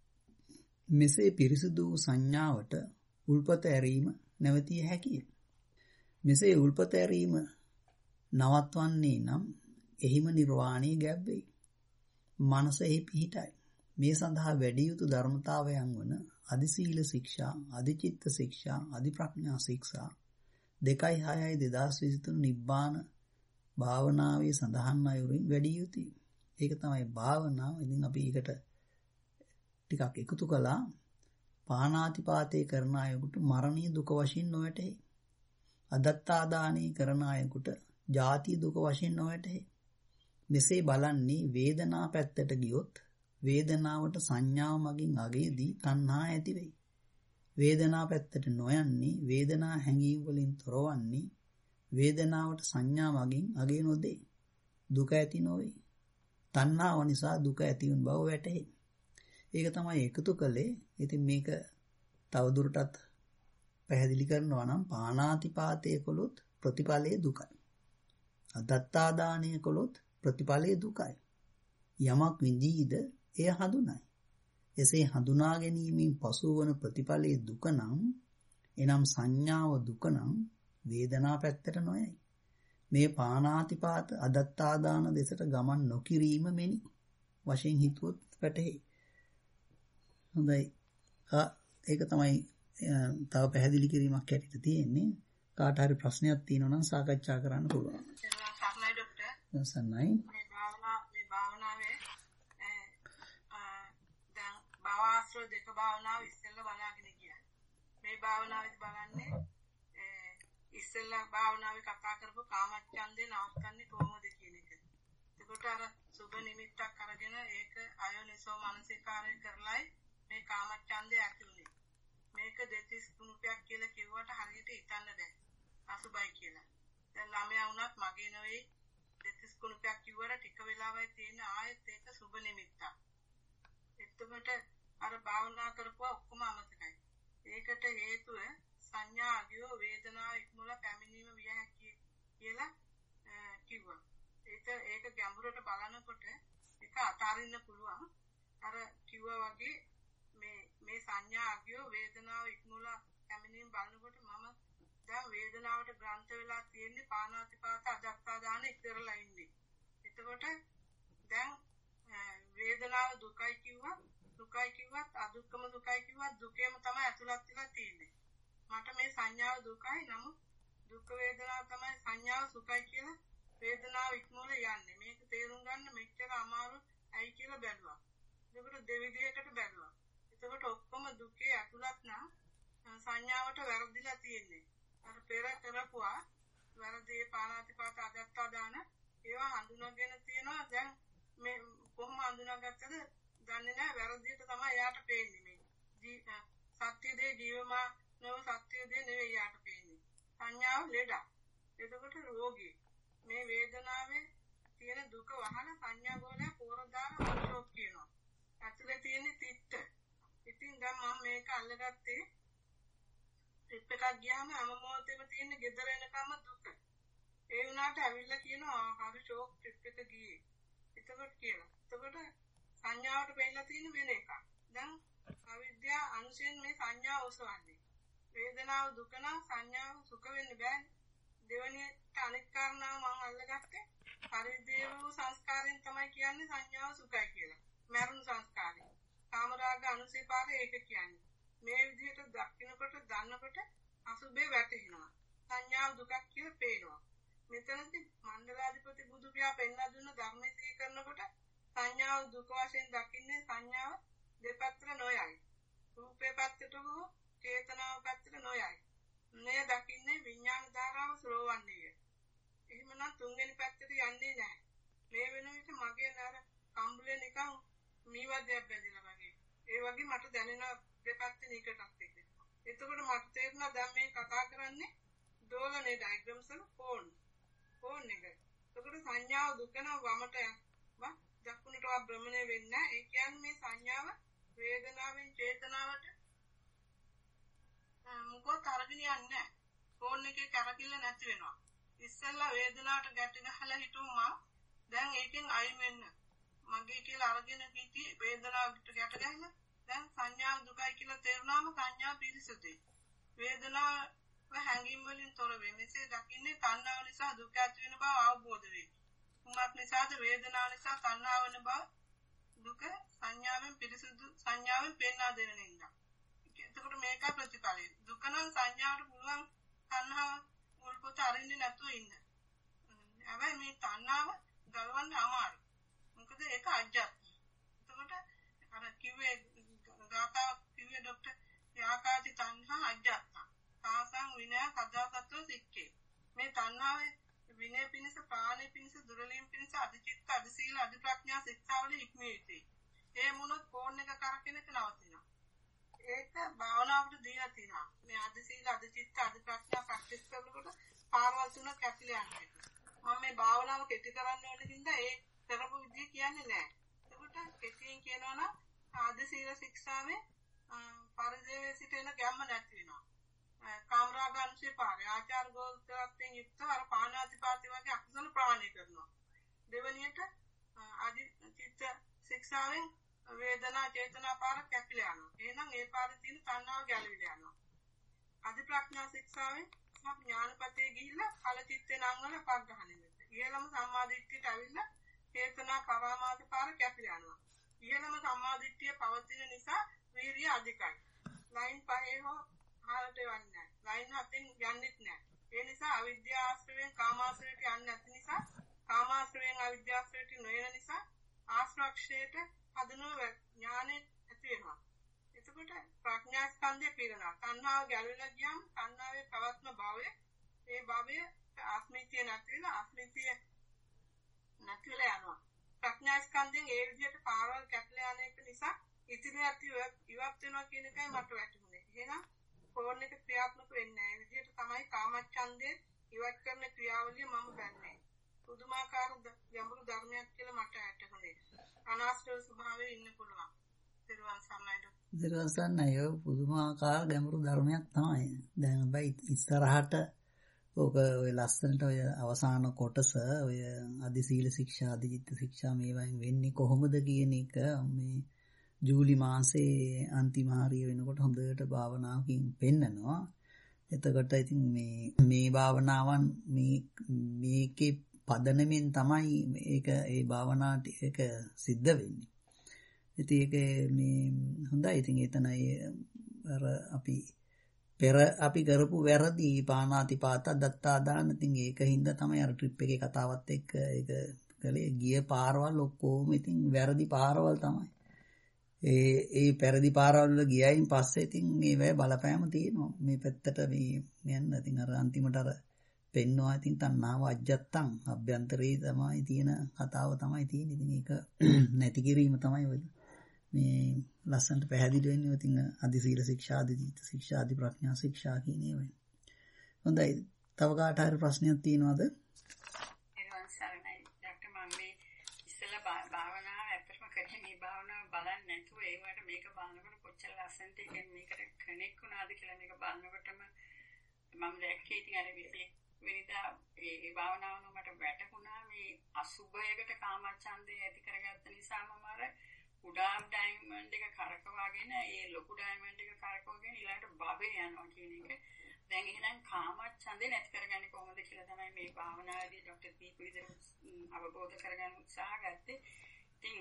මෙසේ පිරිසුදු සංඥාවට උල්පත ඇරීම නැවතිය හැකිය. මෙසේ උල්පත ඇරීම නවත්වන්නේ නම් එහිම නිර්වාණය ගැබ්වෙයි. මනසෙහි පිහිටයි. මේ සඳහා වැඩි යුතු ධර්මතාවයන් වන අදි සීල ශික්ෂා, අදි චිත්ත ශික්ෂා, අදි ප්‍රඥා ශික්ෂා 2/6/2023 නිබ්බාන භාවනාවේ සඳහන් අයුරින් වැඩි යුතුයි. ඒක තමයි භාවනාව. ඉතින් අපි ඒකට ටිකක් එකතු කළා. පාණාතිපාතේ කරන අයෙකුට මරණීය දුක වශයෙන් නොවැටේ. අදත්තාදානී කරන අයෙකුට ජාති දුක වශයෙන් නොවැටේ. මෙසේ බලන්නේ වේදනා පැත්තට ගියොත් වේදනාවට සංඥාව මගින් අගේදී තණ්හා ඇති වෙයි. වේදනා පැත්තට නොයන්නේ වේදනා හැඟීම් වලින් තොරවන්නේ වේදනාවට සංඥා මගින් අගේ නොදේ. දුක ඇති නොවේ. තණ්හාව නිසා දුක ඇති වුන් බව වැටහේ. ඒක තමයි එකතු කළේ. ඉතින් මේක තවදුරටත් පැහැදිලි කරනවා නම් පාණාතිපාතයේ කළොත් ප්‍රතිඵලයේ දුකයි. අදත්තාදානයේ කළොත් ප්‍රතිඵලයේ දුකයි. යමක් විඳීද එය හඳුනයි. එසේ හඳුනා ගැනීමෙන් පසු වන ප්‍රතිඵලයේ දුක නම් එනම් සංඥාව දුක නම් වේදනා පැත්තට නොයයි. මේ පාණාතිපාත අදත්තාදාන දෙසට ගමන් නොකිරීම මෙනි වශයෙන් හිතුවොත් වැටහේ. හොඳයි. ඒක තමයි තව පැහැදිලි කිරීමක් ඇටියට තියෙන්නේ. කාට හරි ප්‍රශ්නයක් තියෙනවා නම් සාකච්ඡා කරන්න පුළුවන්. සර්ණයි ડોක්ටර්. සර්ණයි. මේ භාවනාවේ දැන් භාවාශ්‍රය දෙක භාවනාව ඉස්සෙල්ලා බලාගෙන ගියා. මේ භාවනාවෙත් බලන්නේ ඉස්සෙල්ලා භාවනාවේ කතා කරපු කාමච්ඡන්දේ නවත්තන්නේ කොහොමද කියන එක. එතකොට අර සුබ නිමිත්තක් අරගෙන ඒක අයෝනිසෝ මනසිකාරය කරලයි මේ කාමච්ඡන්දේ ඇති උනේ. මේක දෙතිස් කුණුපයක් කියලා කිව්වට හරියට හිතන්න බෑ. අසුබයි කියලා. දැන් ළමයා වුණත් මගේ නෙවෙයි දෙතිස් කුණුපයක් කිව්වට ටික වෙලාවයි තියෙන ආයෙත් ඒක සුබ නිමිත්තක්. එතකොට අර භාවනා කරපුවා ඔක්කොම අමතකයි. ඒකට හේතුව සංඥා අගියෝ වේදනාව ඉක්මවල පැමිණීම විය හැකි කියලා කිව්වා. ඒක ගැඹුරට බලනකොට ඒක අතාරින්න පුළුවන්. අර කිව්වා වගේ මේ සංඥා අගියෝ වේදනාව ඉක්මවල පැමිණීම බලනකොට මම දැන් වේදනාවට ග්‍රන්ථ වෙලා තියෙන්නේ පාණාතිපාත අදත්තාදාන ඉතරලා ඉන්නේ. එතකොට දැන් වේදනාව දුකයි කිව්වත් අදුක්කම දුකයි කිව්වත් දුකේම තමයි ඇතුළත් වෙලා තියෙන්නේ. මට මේ සංඥාව දුකයි නමුත් දුක් වේදනාව තමයි සංඥාව සුඛයි කියලා වේදනාව ඉක්මවල යන්නේ. මේක තේරුම් ගන්න මෙච්චර අමාරු ඇයි කියලා බැලුවා. ඒකට දෙවිදියකට බැලුවා. එතකොට ඔක්කොම දුකේ ඇතුළත් නම් සංඥාවට වැරදිලා තියෙන්නේ. අර පෙර කරපුවා වැරදි පාණාතිපාත අදත්තාදාන ඒවා හඳුනාගෙන තියෙනවා. දැන් මේ කොහොම හඳුනාගත්තද දන්නේ නැහැ. වැරදියට තමයි යාට පේන්නේ මේ. සත්‍ය දේ ජීවමා නව සත්‍ය දේ නෙවෙයි යාට පේන්නේ. සංඥාව ලෙඩ. එතකොට රෝගී. මේ වේදනාවේ තියෙන දුක වහන සංඥා ගෝලය පෝරදාන ෂොක් කියනවා. ඇතුලේ තියෙන තිත්ත. ඉතින් දැන් මම මේක අල්ලගත්තේ ට්‍රිප් එකක් ගියාම හැම මොහොතේම තියෙන ගෙදර එනකම දුක. ඒ වුණාට ඇවිල්ලා කියනවා හරි ෂොක් ට්‍රිප් එක ගියේ. එතකොට කියලා. එතකොට සංඥාවට වෙලා තියෙන වෙන එකක්. දැන් අවිද්‍යාව අනුසයෙන් මේ සංඥාව ඔසවන්නේ. වේදනාව දුක නම් සංඥාව සුඛ වෙන්න බෑනේ. දෙවෙනිට අනිත් කාරණාව මම අල්ලගත්තේ පරිදේව වූ සංස්කාරයෙන් තමයි කියන්නේ සංඥාව සුඛයි කියලා. මරණ සංස්කාරය. කාමරාග අනුසේපාරය ඒක කියන්නේ. මේ විදිහට දකින්නකොට දන්නකොට අසුබේ වැටෙනවා. සංඥාව දුකක් කියලා පේනවා. මෙතනදී මණ්ඩලාධිපති බුදු පියා පෙන්වා දුන්න ධර්මයේ සිහි කරනකොට සංඥාව දුක වශයෙන් දකින්නේ සංඥාව දෙපැත්තට නොයයි. රූපේ පැත්තට හෝ චේතනාව පැත්තට නොයයි. මේ දකින්නේ විඥාන ධාරාව ස්ලෝවන්නේය. එහෙමනම් තුන්වෙනි පැත්තට යන්නේ නැහැ. මේ වෙන විට මගේ නර කම්බුලේ නිකන් මීවදයක් බැඳිලා වගේ. ඒ වගේ මට දැනෙන දෙපැත්තේ නිකටක් එක්ක. එතකොට මට තේරුණා දැන් මේ කතා කරන්නේ දෝලනේ ඩයග්‍රෑම්ස් වල ෆෝන් එක. එතකොට සංඥාව දුක නම් වමට දකුණට භ්‍රමණය වෙන්නේ නැහැ. ඒ කියන්නේ මේ සංඥාව වේදනාවෙන් චේතනාවට මොකද අරගෙන යන්නේ නැහැ. ෆෝන් එකේ කරකිල්ල නැති වෙනවා. ඉස්සෙල්ලා වේදනාවට ගැට ගහලා හිටුවා දැන් ඒකෙන් අයින් වෙන්න. මගේ කියලා අරගෙන හිටි වේදනාවට ගැට ගහලා දැන් සංඥාව දුකයි කියලා තේරුණාම සංඥා පිරිසුදුයි. වේදනාව හැඟීම් වලින් තොර වෙන්නේ. මෙසේ දකින්නේ තණ්හාව නිසා දුක ඇති වෙන බව අවබෝධ වේ. කුමක් නිසාද වේදනාව නිසා තණ්හාව වෙන බව දුක සංඥාවෙන් පිරිසුදු සංඥාවෙන් පෙන්වා දෙන නිසා. එතකොට මේක ප්‍රතිඵලයි. දුක නම් සංඥාවට පුළුවන් තණ්හාව මුල් පොත අරින්නේ නැතුව ඉන්න. හැබැයි මේ තණ්හාව ගලවන්න අමාරුයි. මොකද ඒක අජ්ජත්. එතකොට අර කිව්වේ ගාථා කිව්වේ ડોක්ටර් යාකාති තණ්හා අජ්ජත්. සාසං විනය කදාසත්ව සික්කේ. මේ තණ්හාවේ විනය පිණිස ප්‍රාණය පිණිස දුරලීම් පිණිස අධිචිත්ත අධිසීල අධිප්‍රඥා ශික්ෂාවල හික්මිය යුතුයි. ඒ මොනොත් ෆෝන් එක කරකිනක නවතිනවා. ඒක භාවනාවට දීලා තියෙනවා. මේ අධිසීල අධිචිත්ත අධිප්‍රඥා ප්‍රැක්ටිස් කරනකොට පාරවල් තුනක් ඇතුලේ යන්නේ. මම මේ භාවනාව කෙටි කරන්න ඕන හින්දා ඒ කරපු විදිය කියන්නේ නැහැ. එතකොට කෙටියෙන් කියනවා නම් අධිසීල ශික්ෂාවේ පරිදේවේ සිටින ගැම්ම නැති වෙනවා. කාමරාග අනුශේ පාරේ ආචාර ගෝත්‍රයෙන් යුක්තව අර පාණාතිපාතේ වගේ අකුසල ප්‍රාණය කරනවා. දෙවනියට අධිචිත්ත ශික්ෂාවෙන් වේදනා චේතනා පාර කැපිලා යනවා. එහෙනම් ඒ පාරේ තියෙන තණ්හාව ගැලවිලා යනවා. අධිප්‍රඥා ශික්ෂාවෙන් ඥානපතේ ගිහිල්ලා ඵලචිත්තේ නම් වල පක් ගහන්නේ. ඊළම සම්මාදිට්ඨියට ඇවිල්ලා චේතනා පරාමාස පාර කැපිලා යනවා. ඊළම සම්මාදිට්ඨිය පවතින නිසා වීර්ය අධිකයි. ලයින් 5 හෝ හාලට යන්නේ නැහැ. ලයින් 7න් යන්නෙත් නැහැ. ඒ නිසා අවිද්‍යාශ්‍රයෙන් කාමාශ්‍රයට යන්නේ නැති නිසා කාමාශ්‍රයෙන් අවිද්‍යාශ්‍රයට නොයන නිසා ආශ්‍රක්ෂයට හදනව ඥානෙ ඇති වෙනවා. එතකොට ප්‍රඥා ස්කන්ධය පිරෙනවා. තණ්හාව ගැලවිලා ගියම තණ්හාවේ පවත්ම භවය ඒ භවය ආස්මිතිය නැතිලා ආස්මිතිය නැතිලා යනවා. ප්‍රඥා ස්කන්ධයෙන් ඒ විදිහට පාරවල් කැපලා යන එක නිසා ඉතිරියට ඉවත් වෙනවා කියන එකයි මට වැටහුනේ. එහෙනම් ෆෝන් එක ක්‍රියාත්මක වෙන්නේ නැහැ. ඒ විදිහට තමයි කාමච්ඡන්දේ ඉවත් කරන ක්‍රියාවලිය මම දන්නේ. පුදුමාකාර ගැඹුරු ධර්මයක් කියලා මට වැටහුනේ. අනාශ්‍රව ස්වභාවයේ ඉන්න පුළුවන්. දරුවන් සම්මයි පුදුමාකාර ගැඹුරු ධර්මයක් තමයි. දැන් හැබැයි ඉස්සරහට ඔක ඔය ලස්සනට ඔය අවසාන කොටස ඔය අධි සීල ශික්ෂා අධි චිත්ත ශික්ෂා මේවායින් වෙන්නේ කොහොමද කියන එක මේ ජූලි මාසේ අන්තිම හරිය වෙනකොට හොඳට භාවනාවකින් පෙන්නනවා. එතකොට ඉතින් මේ භාවනාවන් මේකේ පදනමෙන් තමයි මේක ඒ භාවනාවට ඒක සිද්ධ වෙන්නේ. ඉතින් ඒක මේ හොඳයි. ඉතින් එතනයි අර අපි කරපු වැරදි පානාතිපාත දත්තා දාන ඉතින් ඒකින්ද තමයි අර ට්‍රිප් එකේ කතාවත් එක්ක ඒක කලේ ගිය පාරවල් ඔක්කොම ඉතින් වැරදි පාරවල් තමයි. ඒ පෙරදි පාරවල් වල ගියයින් පස්සේ ඉතින් මේ වේ බලපෑම තියෙනවා. මේ පැත්තට මේ යන්න ඉතින් අර අන්තිමට අර පෙන්නවා ඉතින් තණ්හාව අජ්ජත්තං අභ්‍යන්තරේ තමයි තියෙන කතාව තමයි තියෙන්නේ. ඉතින් ඒක නැති කිරීම තමයි ඔය මේ ලස්සනට පැහැදිලි වෙන්නේ. ඉතින් අධි සීල ශික්ෂා අධි චිත්ත ශික්ෂා අධි ප්‍රඥා ශික්ෂා කියන ඒවා. හොඳයි. තව කාට හරි ප්‍රශ්නයක් තියෙනවද? එනවා සරණයි. ඩොක්ටර් මම මේ ඉස්සෙල්ලා භාවනාව ඇත්තටම කරේ මේ භාවනාව බලන්නේ නැතුව ඒවට මේක බලනකොට කොච්චර ලස්සනට මේකට කනෙක්ට් වුණාද කියලා මේක බලනකොටම මම දැක්කේ ඉතින් අර වෙනිදා ඒ භාවනාවන මට වැටුණා මේ අසුභයකට කාමච්ඡන්දය ඇති කරගත්ත නිසා මම අර උඩා ඩයමන්ඩ් එක කරකවාගෙන ඒ ලොකු ඩයමන්ඩ් එක කරකවගෙන ඊළඟට බබේ යනවා කියන එක. දැන් එහෙනම් කාමච්ඡන්දේ නැති කරගන්නේ කොහොමද කියලා තමයි මේ භාවනාවේදී ડોક્ટર දීපු විදිහට අවබෝධ කරගන්න උත්සාහ ගත්තේ. ඉතින්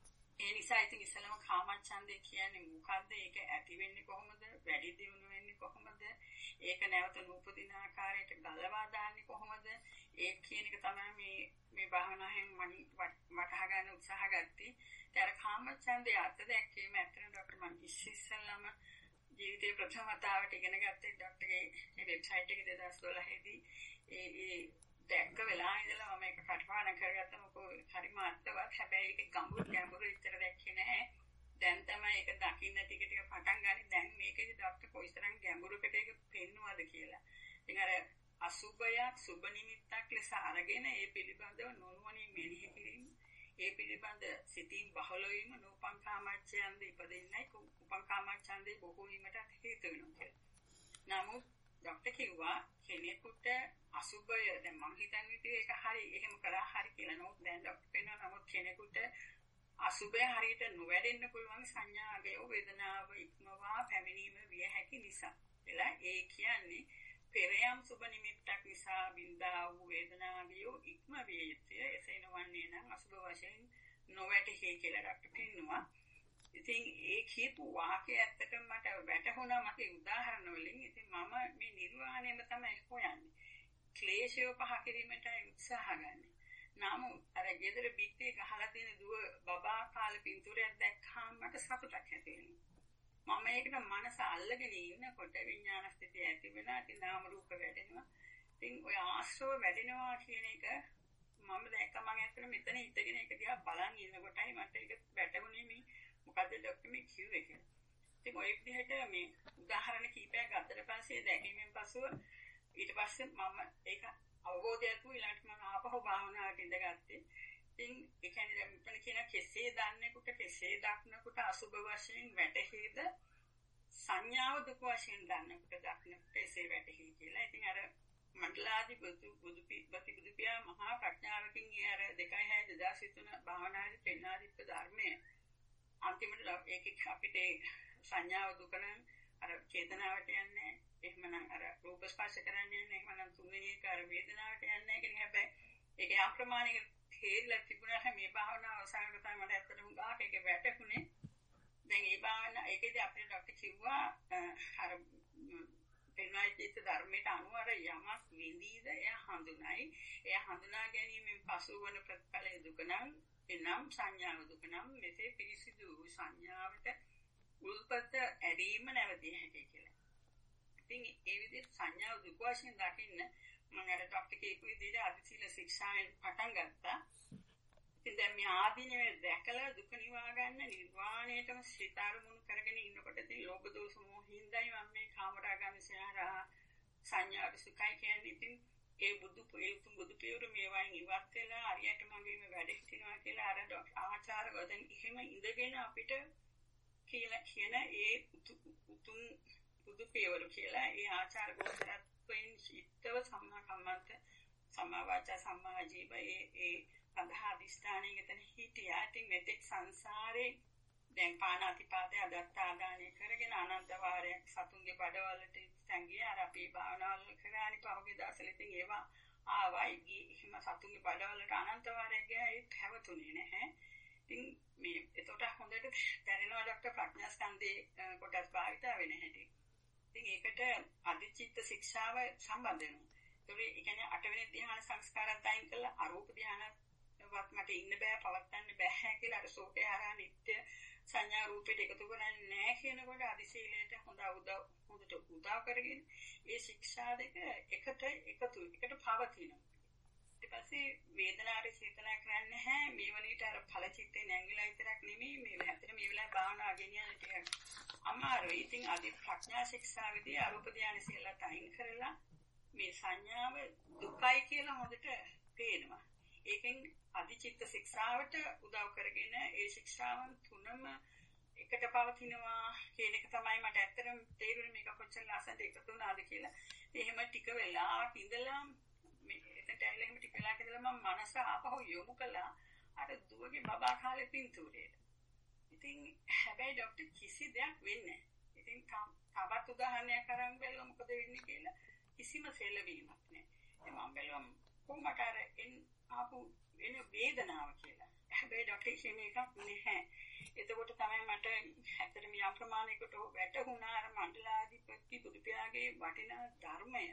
ඒ නිසා ඉතින් ඉස්සෙල්ලාම කාමච්ඡන්දේ කියන්නේ මොකද්ද? ඒක ඇති වෙන්නේ කොහොමද? වැඩි දියුණු වෙන්නේ කොහොමද? ඒක නැවත නූපදින ආකාරයට ගලවා දාන්නේ කොහොමද? ඒ කියන එක තමයි මේ භාවනාවෙන් මම වටහා ගන්න උත්සාහ ගත්තේ. ඒතර කාමච්ඡන්දේ අර්ථ දැක්වීම ඇත්තටම ડોක්ටර් මම ඉස්සෙල්ලාම ජීවිතේ ප්‍රථම වතාවට ඉගෙන ගත්තේ ડોක්ටර්ගේ මේ වෙබ්සයිට් එකේ 2012 දී ඒ දැක්ක වෙලාව ඉඳලා මම ඒක කටපාඩම් කරගත්තා. මොකද හරිම අර්ථවත්. හැබැයි ඒක ගැඹුරු ඉතර දැක්කේ නැහැ. දැන් තමයි ඒක දකින්න ටික ටික පටන් ගන්නේ. දැන් මේකේදී ડોක්ටර් කොයිතරම් ගැඹුරකට ඒක පෙන්වනවද කියලා. ඉතින් අර අසුබයක් සුබ නිමිත්තක් ලෙස අරගෙන ඒ පිළිබඳව නුවණින් මෙනෙහි කිරීම, ඒ පිළිබඳ සිතින් බහුල වීම නූපං කාමච්ඡන්දේ ඉපදෙන්නයි උපං කාමච්ඡන්දේ බොහෝ වීමට හේතු වෙනවා කියලා. නමුත් ડોක්ටර් කිව්වා කෙනෙකුට අසුබය දැන් මම හිතන්නේ ඒක හරි එහෙම කරා හරි කියලා. නමුත් දැන් ડોක්ටර් කියනවා නමුත් කෙනෙකුට අසුබය හරියට නොවැඩෙන්න පුළුවන් සංඥාවය වේදනාව ඉක්මවා පැමිණීම විය හැකි නිසා. එලා ඒ කියන්නේ පෙරයම් සුබ නිමිත්තක් නිසා බින්දා වූ වේදනාවිය ඉක්ම විය යුතුය. එසේ නොවන්නේ නම් අසුබ වශයෙන් නොවැටෙහි කියලා ડોක්ටර් කියනවා. ඉතින් ඒ කියපු වාක්‍යය ඇත්තටම මට වැටහුණා මගේ උදාහරණ වලින්. ඉතින් මම මේ නිර්වාණයම තමයි හොයන්නේ. ක්ලේශය පහ කිරීමට උත්සාහ ගන්න. නමුත් අර ගෙදර පිටේ ගහලා තියෙන දුව බබා කාලේ පින්තූරයක් දැක්කම මට සතුටක් ඇති වෙනවා. මම ඒකට මනස අල්ලගෙන ඉන්නකොට විඥාන ස්ථිතිය ඇති වෙනවා. ඉතින් නාම රූප වැඩෙනවා. ඉතින් ඔය ආශ්‍රව වැඩෙනවා කියන එක මම දැක්ක මම ඇත්තට මෙතන ඉඳගෙන ඒක දිහා බලන් ඉන්නකොටයි මට ඒක වැටුනේ මේ මොකද්ද ડોක්ටර් මේ කිව්වේ කියලා. ඉතින් ඔය විදිහට මේ උදාහරණ කීපයක් ගත්තට පස්සේ දැකීමෙන් පසුව ඊට පස්සේ මම ඒක අවබෝධයක් වූ ඊළඟට මම ආපහු භාවනාවට ඉඳගත්තේ. ඉතින් ඒ කියන්නේ දැන් මෙතන කියන කෙසේ දන්නේකට කෙසේ දක්නකට අසුබ වශයෙන් වැටහෙද සංඥාව දුක වශයෙන් දන්නකට දක්නකට එසේ වැටහෙයි කියලා. ඉතින් අර මණ්ඩලාදී බුදු පියා මහා ප්‍රඥාවකින් අර 2/6/2003 භාවනාවේ පෙන්වාදීප්ප ධර්මයේ අන්තිමට ඒකේ අපිට සංඥාව දුක නම් අර චේතනාවට යන්නේ එහෙමනම් අර රූප ස්පර්ශ කරන්නේ නැහැ එහෙමනම් තුන්වෙනි එක අර වේදනාවට යන්නේ නැහැ කියන හැබැයි ඒක යම් ප්‍රමාණයක හේල්ලා තිබුණා මේ භාවනාව අවසානට තමයි මට ඇත්තටම ගාක ඒක වැටුනේ දැන් ඒ භාවනා ඒකේදී අපේ ડોක්ටර් කිව්වා අර පෙන්වයිචිත ධර්මයට අනුව අර යමක් විඳීද එය හඳුනයි. එය හඳුනා ගැනීමෙන් පසු වන ප්‍රතිඵලය දුක නම් එනම් සංඥාව දුක නම් මෙසේ පිරිසිදු සංඥාවට උල්පත ඇරීම නැවතිය හැකියි කියලා. ඉතින් ඒ විදිහට සංඥාව දුක වශයෙන් දකින්න මම අර ડોක්ටර් කියපු විදිහට අධිශීල ශික්ෂාවෙන් පටන් ගත්තා. ඉතින් දැන් මේ ආදීනවේ දැකලා දුක නිවා ගන්න නිර්වාණයටම සිත අරමුණු කරගෙන ඉන්නකොට ඉතින් ලෝභ දෝෂ මොහින්දයි මම මේ කාමරාගාමිසහරා සංඥාට සුඛයි කියන්නේ. ඉතින් ඒ බුදු පියවර මේවායින් ඉවත් වෙලා අරියට මගේම වැඩ හිටිනවා කියලා අර ආචාර වදන් එහෙම ඉඳගෙන අපිට කියලා කියන ඒ උතුම් බුදු පියවර කියලා ඒ ආචාර ගෝචරත්වයෙන් සිත්තව සම්මා කම්මන්ත සම්මා වාචා සම්මා ජීව ඒ සඳහා අධිෂ්ඨානයෙන් එතන හිටියා. ඉතින් මෙතෙක් සංසාරේ දැන් පාණාතිපාතය අදත්තාදානය කරගෙන අනන්ත වාරයක් සතුන්ගේ බඩවලට සංගිය අර අපේ භාවනාවල කරානි පහුගිය දවස්වල ඉතින් ඒවා ආවයි එහෙම සතුන්ගේ බඩවලට අනන්ත වාරයක් ගියා ඒ පැවතුනේ නැහැ. ඉතින් මේ එතකොට හොඳට දැනෙනවා ડોක්ටර් ප්‍රඥා ස්කන්ධේ කොටස් භාවිත වෙන හැටි. ඉතින් ඒකට අධිචිත්ත ශික්ෂාව සම්බන්ධ වෙනවා. ඒ කියන්නේ 8 වෙනි ධ්‍යාන සංස්කාරات අයින් කළා අරූප ධ්‍යානවත් මට ඉන්න බෑ පවත්වන්න බෑ කියලා අර සෝතේ හරහා නිත්‍ය සංඥා රූපෙට එකතු කරන්නේ නැහැ කියනකොට අධිශීලයට හොඳට උදව් කරගෙන ඒ ශික්ෂා දෙක එකට පවතිනවා. ඊට පස්සේ වේදනාවේ චේතනා කරන්නේ නැහැ මේ වනිට අර ඵල චිත්තේ නැංගිලා විතරක් නෙමෙයි මේ හැතර මේ වෙලාවේ භාවනා ගෙනියන්න ටික අමාරුයි. ඉතින් අධි ප්‍රඥා ශික්ෂාවේදී අරූප ධානය සියල්ලත් අයින් කරලා මේ සංඥාව දුකයි කියලා හොඳට තේරෙනවා. ඒකෙන් අධිචිත්ත ශික්ෂාවට උදව් කරගෙන ඒ ශික්ෂාවන් තුනම එකට පවතිනවා කියන එක තමයි මට ඇත්තටම තේරුනේ මේක කොච්චර ලස්සනට එකතු වුණාද කියලා. එහෙම ටික වෙලාවක් ඉඳලා මේ එතනට ඇවිල්ලා එහෙම ටික වෙලාවක් ඉඳලා මම මනස ආපහු යොමු කළා අර දුවගේ බබා කාලේ පින්තූරේට. ඉතින් හැබැයි ડોක්ටර් කිසි දෙයක් වෙන්නේ නැහැ. ඉතින් තවත් උදාහරණයක් අරන් බලමු මොකද වෙන්නේ කියලා. කිසිම සෙලවීමක් නැහැ. ඉතින් මම බැලුවා කොහොමද අර ආපු එන වේදනාව කියලා. හැබැයි ડોක්ටර් කියන්නේ එකක් නැහැ. එතකොට තමයි මට ඇත්තටම යම් ප්‍රමාණයකට වැටහුණා අර මණ්ඩලාධිපති බුදුපියාගේ වටිනා ධර්මය.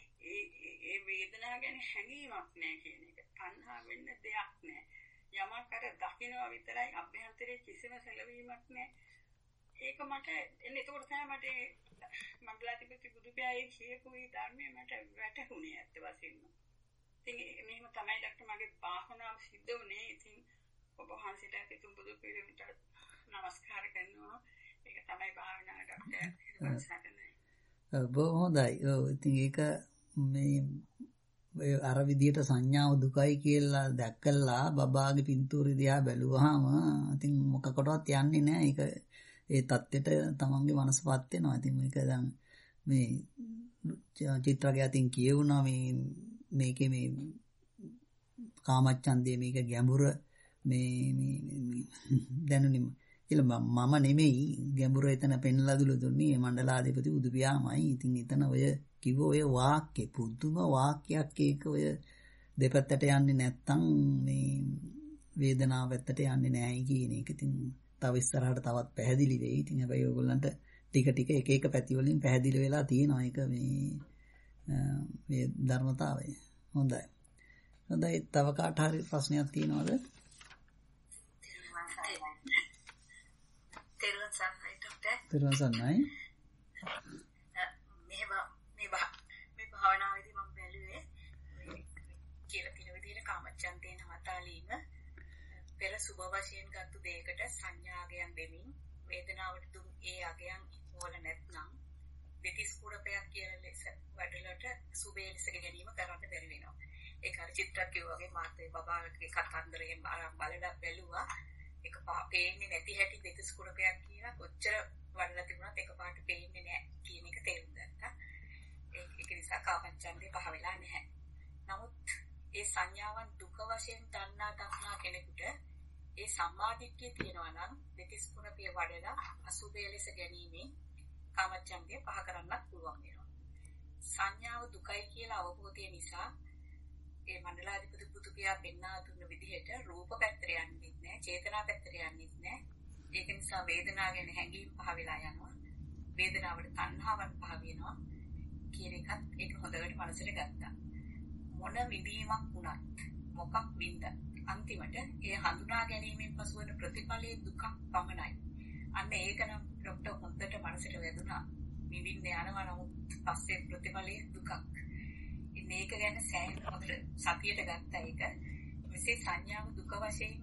ඒ වේදනාව ගැන හැඟීමක් නැහැ කියන එක. තණ්හා වෙන්න දෙයක් නැහැ. යමක් අර දකින්නවා විතරයි අභ්‍යන්තරයේ කිසිම සැලවීමක් නැහැ. ඒක මට එන්නේ එතකොට තමයි මට මණ්ඩලාධිපති බුදුපියාගේ කියපු මේ ධර්මය මට වැටහුණේ ඇත්ත වශයෙන්ම. ඉතින් මෙහෙම තමයි ඩොක්ටර් මගේ භාවනාව සිද්ධ වුණේ. ඉතින් ඔබ වහන්සේට පිටුම් බුදු පිළිවෙලට නමස්කාර කරනවා. ඒක තමයි භාවනාව ඩොක්ටර්. බොහොම හොඳයි. ඔව් ඉතින් ඒක මේ අර විදියට සංඥාව දුකයි කියලා දැක්කලා බබාගේ පින්තූරේ දිහා බැලුවාම ඉතින් මොකකටවත් යන්නේ නැහැ. ඒක ඒ தත්ත්වෙට තමන්ගේ මනසපත් වෙනවා. ඉතින් මේක දැන් මේ චිත්‍රකය අතින් කියවුණා මේකේ මේ කාමච්ඡන්දේ මේක ගැඹුර මේ දැනුනිම කියලා මම නෙමෙයි ගැඹුර එතන පෙන්ලා දුන්නේ මණ්ඩලාධිපති උදුපියාමයි. ඉතින් එතන ඔය කිව්ව ඔය වාක්‍ය පුදුම වාක්‍යයක් ඒක ඔය දෙපැත්තට යන්නේ නැත්තම් මේ වේදනාව පැත්තට යන්නේ නැහැ කියන එක. ඉතින් තව ඉස්සරහට තවත් පැහැදිලි වෙයි. ඉතින් හැබැයි ඔයගොල්ලන්ට ටික එක පැති වලින් පැහැදිලි වෙලා තියෙනවා ඒක මේ ධර්මතාවය. හොඳයි. තව කාට හරි ප්‍රශ්නයක් තියෙනවද? තෙරුවන් සරණයි. මේ භාවනාවේදී මම බැලුවේ කියලා තියෙන විදිහට කාමච්ඡන්දේ නවතාලීම පෙර සුභ වශයෙන් ගත්තු දෙයකට සංඥාගයන් දෙමින් වේදනාවට දුන් ඒ අගයන් ඉක්මවල නැත්නම් දෙතිස් කුඩපයක් කියන ලෙස වැඩලට සුභේ ලෙස ගැනීම කරන්න බැරි වෙනවා. ඒක අර චිත්‍රයක් වගේ මාතේ බබාගේ කතන්දරයෙන් බලලා බැලුවා. ඒක පේන්නේ නැති හැටි දෙතිස් කුඩපයක් කියලා කොච්චර වඩලා තිබුණත් එකපාරට පේන්නේ නැහැ කියන එක තේරුම් ගත්තා. ඒක නිසා කාමච්ඡන්දේ පහ වෙලා නැහැ. නමුත් ඒ සංඥාවන් දුක වශයෙන් දන්නා කෙනෙකුට ඒ සම්මාදිට්ඨිය තියෙනවා නම් දෙතිස් කුණපිය වඩලා අසුභය ලෙස ගැනීමෙන් කාමච්ඡන්දය පහ කරන්නත් පුළුවන් වෙනවා. සංඥාව දුකයි කියලා අවබෝධය නිසා ඒ මණ්ඩලාධිපති පුතුපියා පෙන්වා දුන්න විදිහට රූප පැත්තට යන්නේ නැහැ, චේතනා පැත්තට යන්නේ නැහැ. ඒක නිසා වේදනාව ගැන හැඟීම් පහ වෙලා යනවා. වේදනාවට තණ්හාවන් පහ වෙනවා කියන එකත් ඒක හොඳට මනසට ගත්තා. මොන විදීමක් වුණත් මොකක් වින්ද අන්තිමට ඒ හඳුනා ගැනීමෙන් පසු වෙන ප්‍රතිඵලයේ දුකක් පමණයි. අන්න ඒක නම් ડોක්ටර් හොඳට මනසට වැදුනා. විඳින්න යනවා නමුත් පස්සේ ප්‍රතිඵලයේ දුකක්. ඉතින් ඒක ගැන සෑහෙන හොඳට සතියට ගත්තා ඒක. මෙසේ සංඥාව දුක වශයෙන්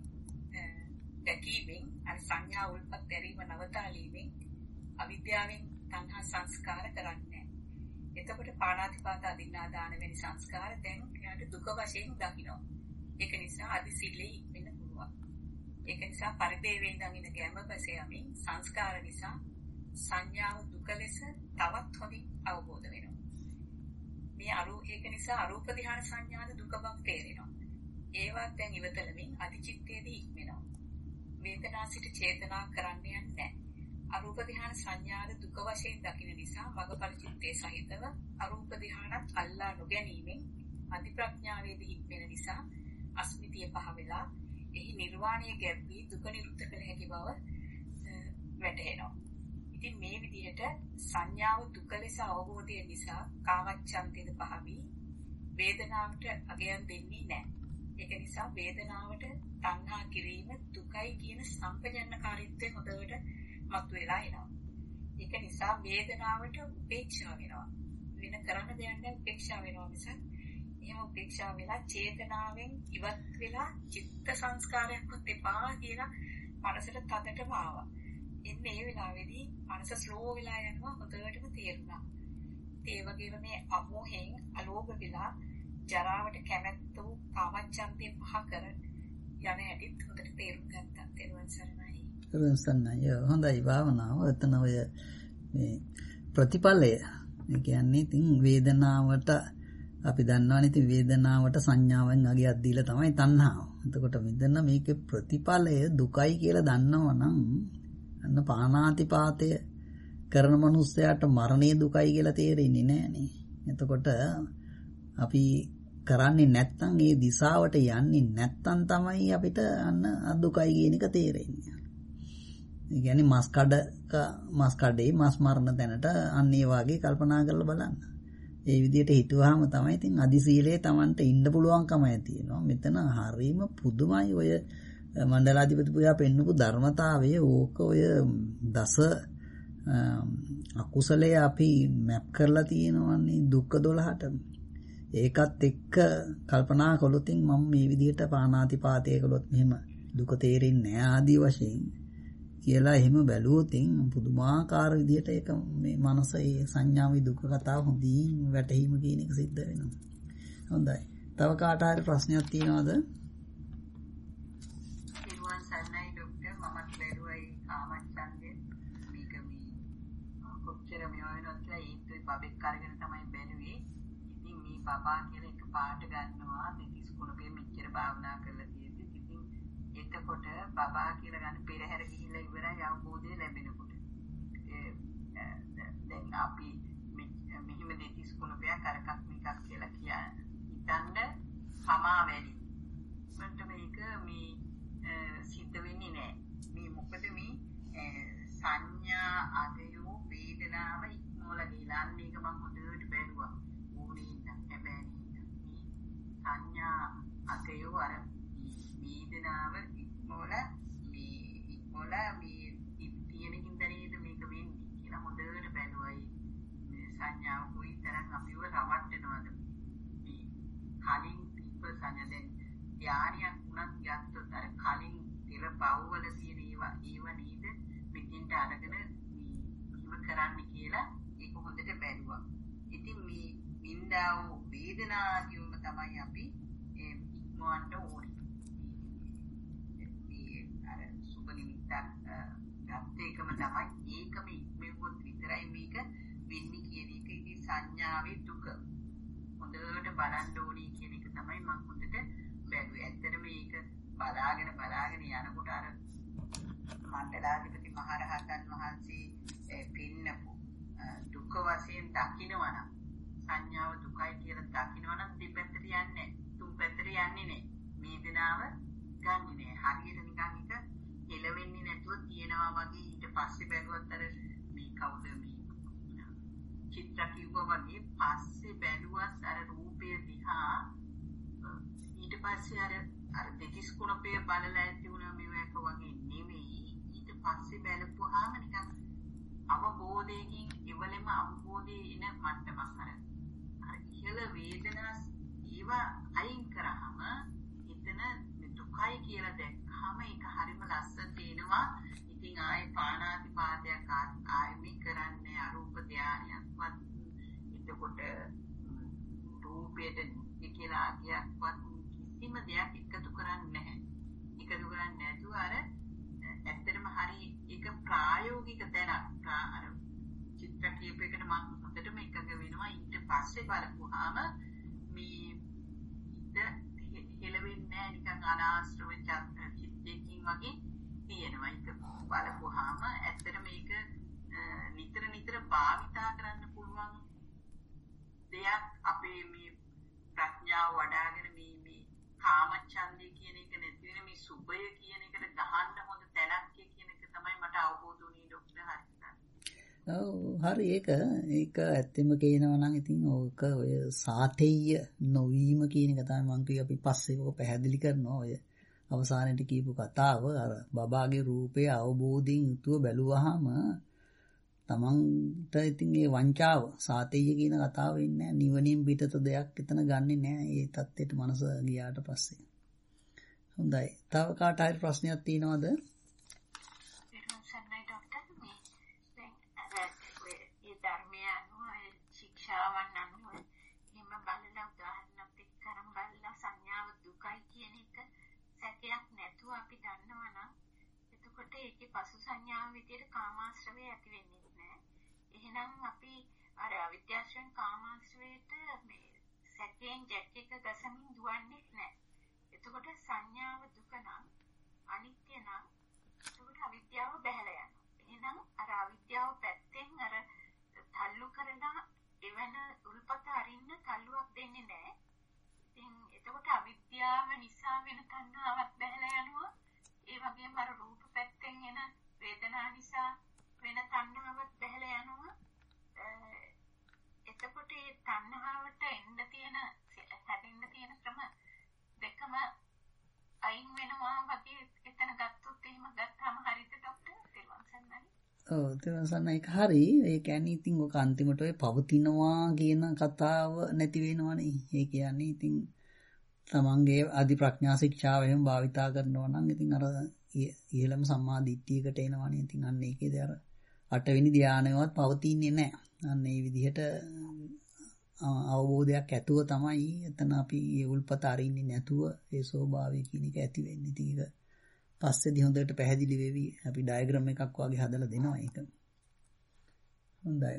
දැකීමෙන් අර සංඥා උල්පත් දැරීම නවතාලීමෙන් අවිද්‍යාවෙන් තණ්හා සංස්කාර කරන්නේ. එතකොට පාණාතිපාත අදින්නාදාන වෙන සංස්කාර දැන් එයාට දුක වශයෙන් දකිනවා. ඒක නිසා අදිසිල්ලේ වෙන්න පුළුවන්. ඒක නිසා පරිදේවෙන් ඉඳන් ඉන්න ගැඹපසේ යමින් සංස්කාර නිසා සංඥාව දුක ලෙස තවත් හොඳින් අවබෝධ වෙනවා. මේ ඒක නිසා අරූප ධ්‍යාන සංඥාද දුක බව තේරෙනවා. ඒවත් දැන් ඉවතලමින් අධිචිත්තයේදී ඉක්මනවා. වේදනා සිට චේතනා කරන්නේ නැහැ. අරූප ධ්‍යාන සංඥාද දුක වශයෙන් දකින නිසා මගපල චිත්තේ සහිතව අරූප ධ්‍යානත් අල්ලා නොගැනීමෙන් අධිප්‍රඥාවේදී හික්මෙන නිසා අස්මිතිය පහ වෙලා එහි නිර්වාණය ගැබ්වී දුක නිරුද්ධ කළ හැකි බව වැටහෙනවා. ඉතින් මේ විදිහට සංඥාව දුක ලෙස අවබෝධය නිසා කාමච්ඡන්දයද පහ වී වේදනාවට අගයන් දෙන්නේ නැහැ. ඒක නිසා වේදනාවට තණ්හා කිරීම දුකයි කියන සම්පජඤ්ඤකාරීත්වය හොඳට මතුවලා එනවා. ඒක නිසා වේදනාවට උපේක්ෂා වෙනවා. වෙන කරන්න දෙයක් නැහැ උපේක්ෂා වෙනවා මිසක් එහෙම උපේක්ෂා වෙලා චේතනාවෙන් ඉවත් වෙලා චිත්ත සංස්කාරයක්වත් එපා කියලා මනසට තදටම ආවා. එන්නේ මේ වෙලාවේදී මනස ස්ලෝ වෙලා යනවා හොඳටම තේරුණා. ඒ වගේම මේ අමෝහයෙන් අලෝභ වෙලා ජරාවට කැමැත්ත වූ කාමච්ඡන්දය පහ කර යන හැටිත් හොඳට තේරුම් ගත්තා. තෙරුවන් සරණයි. තෙරුවන් සරණයි. හොඳයි භාවනාව. එතන ඔය මේ ප්‍රතිඵලය. ඒ කියන්නේ ඉතින් වේදනාවට අපි දන්නවනේ ඉතින් වේදනාවට සංඥාවෙන් අගයක් දීලා තමයි තණ්හාව. එතකොට මෙතන මේකේ ප්‍රතිඵලය දුකයි කියලා දන්නවනම් අන්න පාණාතිපාතය කරන මනුස්සයාට මරණය දුකයි කියලා තේරෙන්නේ නැහනේ. එතකොට අපි කරන්නේ නැත්තම් ඒ දිශාවට යන්නේ නැත්තම් තමයි අපිට අන්න දුකයි කියන එක තේරෙන්නේ. ඒ කියන්නේ මස් කඩේ මස් මරණ තැනට අන්න ඒ වගේ කල්පනා කරලා බලන්න. ඒ විදිහට හිතුවාම තමයි ඉතින් අදිසීලේ Tamanට ඉන්න පුළුවන්කමයි තියෙනවා. මෙතන හරීම පුදුමයි ඔය මණ්ඩලාධිපතිතුමා පෙන්නපු ධර්මතාවය ඕක ඔය දස අකුසලයේ අපි මැප් කරලා තියෙනවනේ දුක්ඛ 12ට. ඒකත් එක්ක කල්පනා කළොත් මම මේ විදිහට පාණාතිපාතය කළොත් මෙහෙම දුක තේරෙන්නේ නැහැ ආදී වශයෙන් කියලා එහෙම බැලුවොත් පුදුමාකාර විදිහට ඒක මේ මනස ඒ සංඥාවේ දුක කතාව හොඳින් වැටහීම කියන එක සිද්ධ වෙනවා. හොඳයි. තව කාට හරි ප්‍රශ්නයක් තියෙනවද? පිරුවන් සන්නයි ડોක්ටර් මමත් බැලුවයි කාමච්ඡන්දේ මේක මේ කොච්චර මේවා වෙනවද කියලා ඒත් පබෙක් කරගෙන තමයි බැලුවේ. ඉතින් මේ බබා කියලා එක පාට ගන්නවා දෙතිස් කුණපේ මෙච්චර භාවනා කරලා තියෙද්දි ඉතින් එතකොට බබා කියලා ගන්න පෙරහැර ගිහිල්ලා ඉවරයි අවබෝධය ලැබෙනකොට දැන් අපි මෙහිම දෙතිස් කුණපයක් අරකක් මේකක් කියලා කියන්නේ හිතන්න සමා වැඩි මන්ට මේක මේ සිද්ධ වෙන්නේ නැහැ. මේ මොකද මේ සංඥා අදයෝ වේදනාව ඉක්මවලා ගිහලා මේක මම හොඳට බැලුවා. ඕනේ ඉන්න හැබැයි මේ සංඥා අදයෝ අර වේදනාව ඉක්මවලා මේ තියෙන හින්දා මේක වෙන්නේ කියලා හොඳට බැලුවයි. මේ සංඥාව කොයිතරම් අපිව රවට්ටනවද මේ කලින් තිබ්බ සංඥා දැන් ධානයක් උනත් ගත්තොත් අර කලින් තිර බවවල තියෙන ඒවා නේද මෙතෙන්ට අරගෙන මේ කරන්න කියලා ඒක හොඳට බැලුවා. ඉතින් මේ වින්දාව වේදනා කියුම තමයි අපි ඉක්මවන්න ඕනේ. මේ අර සුබ නිමිත්තක් ගත්ත එකම තමයි ඒකම ඉක්මවුවොත් විතරයි මේක වෙන්නේ කියන එක. ඉතින් සංඥාවේ දුක හොඳට බලන්න ඕනේ කියන එක තමයි මම හොඳට බැලුවේ. ඇත්තටම මේක බලාගෙන යනකොට අර මණ්ඩලාධිපති මහරහතන් වහන්සේ පින්නපු දුක වශයෙන් දකින්නවනම් සංඥාව දුකයි කියලා දකින්නවනම් දෙපැත්තට යන්නේ තුන් පැත්තට යන්නේ නැහැ. වේදනාව ගන්නෙ නැහැ. හරියට නිකන් එක එළවෙන්නේ නැතුව තියෙනවා පස්සේ බැලුවත් අර මේ කවුද මේ චිත්‍ර කිව්වා වගේ පස්සේ බැලුවත් අර රූපය දිහා ඊට පස්සේ අර දෙතිස් කුණපේ බලලා ඇති වුණා මේක වගේ නෙවෙයි. ඊට පස්සේ බැලුවාම නිකන් අවබෝධයකින් ඉවලෙම අවබෝධයේ එන මට්ටමක් අර ඉහළ වේදනා ඒවා අයින් කරාම එතන දුකයි කියලා දැක්කම ඒක හරිම ලස්සන තේනවා. ඉතින් ආයේ පාණාතිපාතයක් ආයෙ මේ කරන්නේ අරූප ධානයක්වත් එතකොට රූපයට කියලා ආගයක්වත් කිසිම දෙයක් එකතු කරන්නේ නැහැ. එකතු කරන්නේ නැතුව අර ඇත්තටම හරි ඒක ප්‍රායෝගික තැනක්. අර චිත්‍ර කීපයකට මම හොඳටම එකඟ වෙනවා. ඊට පස්සේ බලපුවාම මේ හෙලවෙන්නේ නිකන් අනාශ්‍රව චිත්තකින් වගේ තියෙනවා. ඒක බලපුවාම ඇත්තට මේක නිතර භාවිතා කරන්න පුළුවන් දෙයක්. අපේ මේ ප්‍රඥාව වඩ아가න මේ කාමච්ඡන්දය කියන එක නැති වෙන මේ සුභය කියන එකට ගහන්න හොඳ තැනක් කියන එක තමයි මට අවබෝධ වුණේ ડોක්ටර් හරියට. ඔව් හරි ඒක ඇත්තම කියනවා නම් ඉතින් ඕක ඔය සාතේය නොවීම කියන එක තමයි මම කිව්වේ අපි පස්සේ ඔක පැහැදිලි කරනවා. ඔය අවසානයේදී කියපු කතාව අර බබාගේ රූපය අවබෝධයෙන් යුතුව බැලුවාම තමන්ට ඉතින් ඒ වංචාව සාතේය කියන කතාව වෙන්නේ නැහැ. නිවනින් පිටත දෙයක් එතන ගන්නෙ නැහැ. ඒ தත්ත්වයට මනස ගියාට පස්සේ. හොඳයි. තව කාට හරි ප්‍රශ්නයක් තියෙනවද? ශික්ෂාවන් අනුව එහෙම බලලා උදාහරණයක් එක්ක කරන් බලලා සංඥාව දුකයි කියන එක සැකයක් නැතුව අපි දන්නවා නම් එතකොට ඒකේ පසු සංඥාව විදියට කාමාශ්‍රවය ඇති වෙන්නේ නැහැ. එහෙනම් අපි අර අවිද්‍යාවෙන් කාමාශ්‍රවයට මේ සැකයෙන් ජැක් එක ගසමින් දුවන්නේ නැහැ. එතකොට සංඥාව දුක නම් අනිත්‍ය නම් එතකොට අවිද්‍යාව බැහැලා යනවා. එහෙනම් අර අවිද්‍යාව පැත්තෙන් අර තල්ලු කරලා එවන උල්පත අරින්න තල්ලුවක් දෙන්නේ නැහැ. ඉතින් එතකොට අවිද්‍යාව නිසා වෙන තණ්හාවක් බැහැලා යනවා. ඒ වගේම අර රූප පැත්තෙන් එන වේදනා නිසා වෙන තණ්හාවක් බැහැලා යනවා. එතකොට මේ තණ්හාවට එන්න තියෙන හැදෙන්න තියෙන ක්‍රම දෙකම අයින් වෙනවා වගේ එතන ගත්තොත් එහෙම ගත්තාම හරිද ડોක්ටර්? තේරුම් ගන්නයි. ඔව් තේරුම් ඒක හරි. ඒ කියන්නේ ඉතින් ඔක අන්තිමට ඔය පවතිනවා කියන කතාව නැති වෙනවනේ. ඒ කියන්නේ ඉතින් තමන්ගේ අධි ප්‍රඥා ශික්ෂාව එහෙම භාවිතා කරනවා නම් ඉතින් අර ඉහළම සම්මා දිට්ඨියකට එනවනේ. ඉතින් අන්න ඒකේද අර 8 වෙනි ධානයවත් පවතින්නේ නැහැ. අන්න ඒ විදිහට අවබෝධයක් ඇතුව තමයි එතන අපි ඒ උල්පත අරින්නේ නැතුව ඒ ස්වභාවය කියන එක ඇති වෙන්නේ. ඉතින් ඒක පස්සේදී හොඳට පැහැදිලි වෙවි. අපි ඩයග්‍රෑම් එකක් වගේ හදලා දෙනවා ඒක. හොඳයි.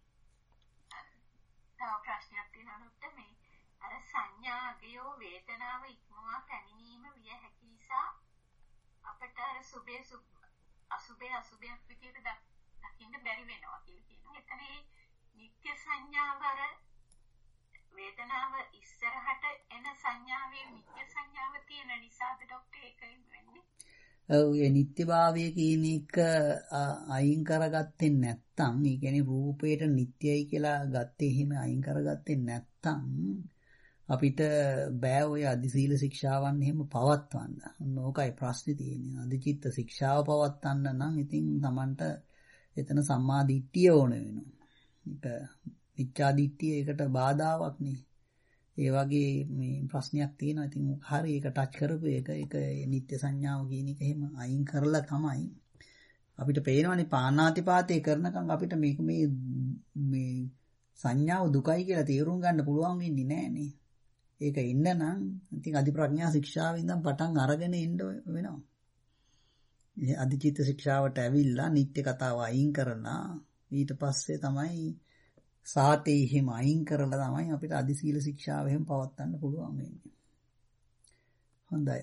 තව ප්‍රශ්නයක් තියෙනවා මේ අර සංඥාගයෝ වේදනාව ඉක්මවා පැමිණීම විය හැකි නිසා අපට අර අසුභයක් විදියට දකින්න බැරි වෙනවා කියලා කියනවා. එතන මේ නිත්‍ය සංඥාව අර වේදනාව ඉස්සරහට එන සංඥාවේ නිත්‍ය සංඥාව තියෙන නිසාද ડોක්ටර් ඒක වෙන්නේ? ඔව් ඒ නිත්‍යභාවය කියන එක අයින් කරගත්තේ නැත්නම් ඒ කියන්නේ රූපයට නිත්‍යයි කියලා ගත්තේ එහෙම අයින් කරගත්තේ නැත්නම් අපිට බෑ ඔය අධිශීල ශික්ෂාවන් එහෙම පවත්වන්න. ඕකයි ප්‍රශ්නේ තියෙන්නේ. අධිචිත්ත ශික්ෂාව පවත්වන්න නම් ඉතින් Tamanට එතන සම්මා දිට්ඨිය ඕන වෙනවා. ඒක මිච්ඡා දිට්ඨිය ඒකට බාධාවක් නේ. ඒ වගේ මේ ප්‍රශ්නයක් තියෙනවා. ඉතින් හරි ඒක ටච් කරපු ඒක නිත්‍ය සංඥාව කියන එක එහෙම අයින් කරලා තමයි අපිට පේනවනේ පාණාතිපාතේ කරනකම් අපිට මේක මේ සංඥාව දුකයි කියලා තේරුම් ගන්න පුළුවන් වෙන්නේ නැහනේ. ඒක ඉන්න නම් ඉතින් අධි ප්‍රඥා ශික්ෂාවෙන් ඉඳන් පටන් අරගෙන ඉන්න වෙනවා. මේ අධිචිත්ත ශික්ෂාවට ඇවිල්ලා නිත්‍ය කතාව අයින් කරලා ඊට පස්සේ තමයි සාතේ හිම අයින් කරලා තමයි අපිට අධිශීල ශික්ෂාව එහෙම පවත්වන්න පුළුවන් වෙන්නේ. හොඳයි.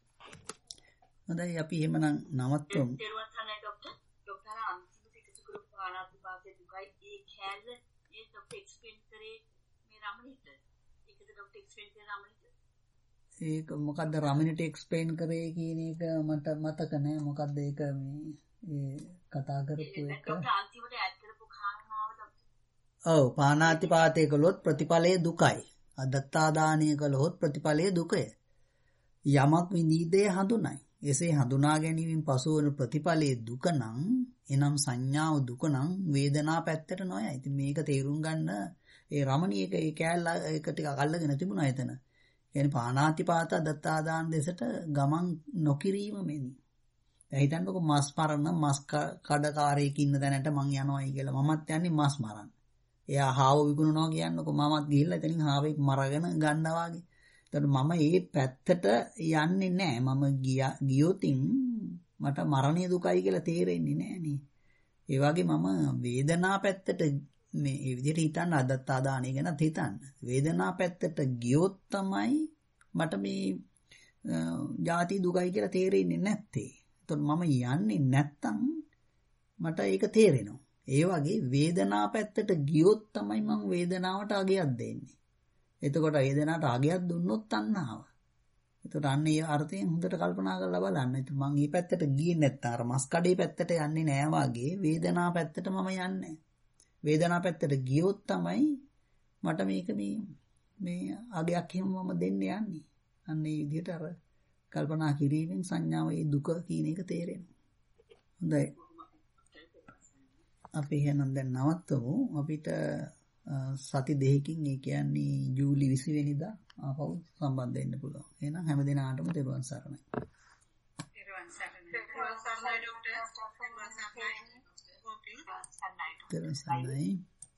අපි එහෙමනම් නවත්වමු. ડોක්ටර් අන්තිම පිටු ගෲප් ආනාපානසති දුකයි ඒ කැල ඒ ડોක්ටර් එක්ස්ප්ලেইন කරේ මේ රමණීට. ඒකද ડોක්ටර් එක්ස්ප්ලেইন කරේ රමණීට. ඒක මොකද්ද රමිනිට එක්ස්ප්ලেইন කරේ කියන එක මට මතක නෑ මොකද්ද ඒක මේ කතා කරපු එක අන්තිමට ඇඩ් කරපු කාරණාව ඔව් පාණාතිපාතය කළොත් ප්‍රතිඵලයේ දුකයි අදත්තාදානය කළොත් ප්‍රතිඵලයේ දුකය යමක් විඳීදේ හඳුනයි එසේ හඳුනා ගැනීමෙන් පසු වන ප්‍රතිඵලයේ දුක නම් එනම් සංඥාව දුක නම් වේදනා පැත්තට නොයයි ඉතින් මේක තේරුම් ගන්න ඒ රමණීයක ඒ කැලල එක ටිකක් අල්ලගෙන තිබුණා එතන يعني පාණාතිපාත දත්තාදාන දෙසට ගමන් නොකිරීම මෙනි. දැන් හිතන්නකො මස් මරන මස් කඩකාරයෙක් ඉන්න තැනට මං යනවායි කියලා මමත් යන්නේ මස් මරන්න. එයා හාව විකුණනවා කියන්නකො මමත් ගිහිල්ලා එතනින් හාවෙක් මරගෙන ගන්නවා වගේ. එතකොට මම මේ පැත්තට යන්නේ නැහැ. මම ගියොතින් මට මරණීය දුකයි කියලා තේරෙන්නේ නැහැ නේ. ඒ වගේ මම වේදනා පැත්තට මේ ඒ විදිහට හිතන්න අදත්තාදානය ගැනත් හිතන්න. වේදනා පැත්තට ගියොත් තමයි මට මේ ජාති දුකයි කියලා තේරෙන්නේ නැත්තේ. එතකොට මම යන්නේ නැත්තම් මට ඒක තේරෙනවා. ඒ වගේ වේදනා පැත්තට ගියොත් තමයි මම වේදනාවට අගයක් දෙන්නේ. එතකොට වේදනාවට අගයක් දුන්නොත් තණ්හාව. එතකොට අන්න ඒ අර්ථයෙන් හොඳට කල්පනා කරලා බලන්න. ඉතින් මම මේ පැත්තට ගියේ නැත්නම් අර මස් කඩේ පැත්තට යන්නේ නෑ වාගේ වේදනා පැත්තට මම යන්නේ. වේදනා පැත්තට ගියොත් තමයි මට මේක මේ අගයක් එහෙම මම දෙන්න යන්නේ. අන්න ඒ විදිහට අර කල්පනා කිරීමෙන් සංඥාවේ දුක කියන එක තේරෙනවා. හොඳයි. අපි එහෙනම් දැන් නවත්තමු. අපිට සති දෙකකින් ඒ කියන්නේ ජූලි 20 වෙනිදා ආපහු සම්බන්ධ වෙන්න පුළුවන්. එහෙනම් හැම දිනාටම තෙරුවන් සරණයි. තෙරුවන් සරණයි. තෙරුවන් සරණයි. තෙරුවන් සරණයි.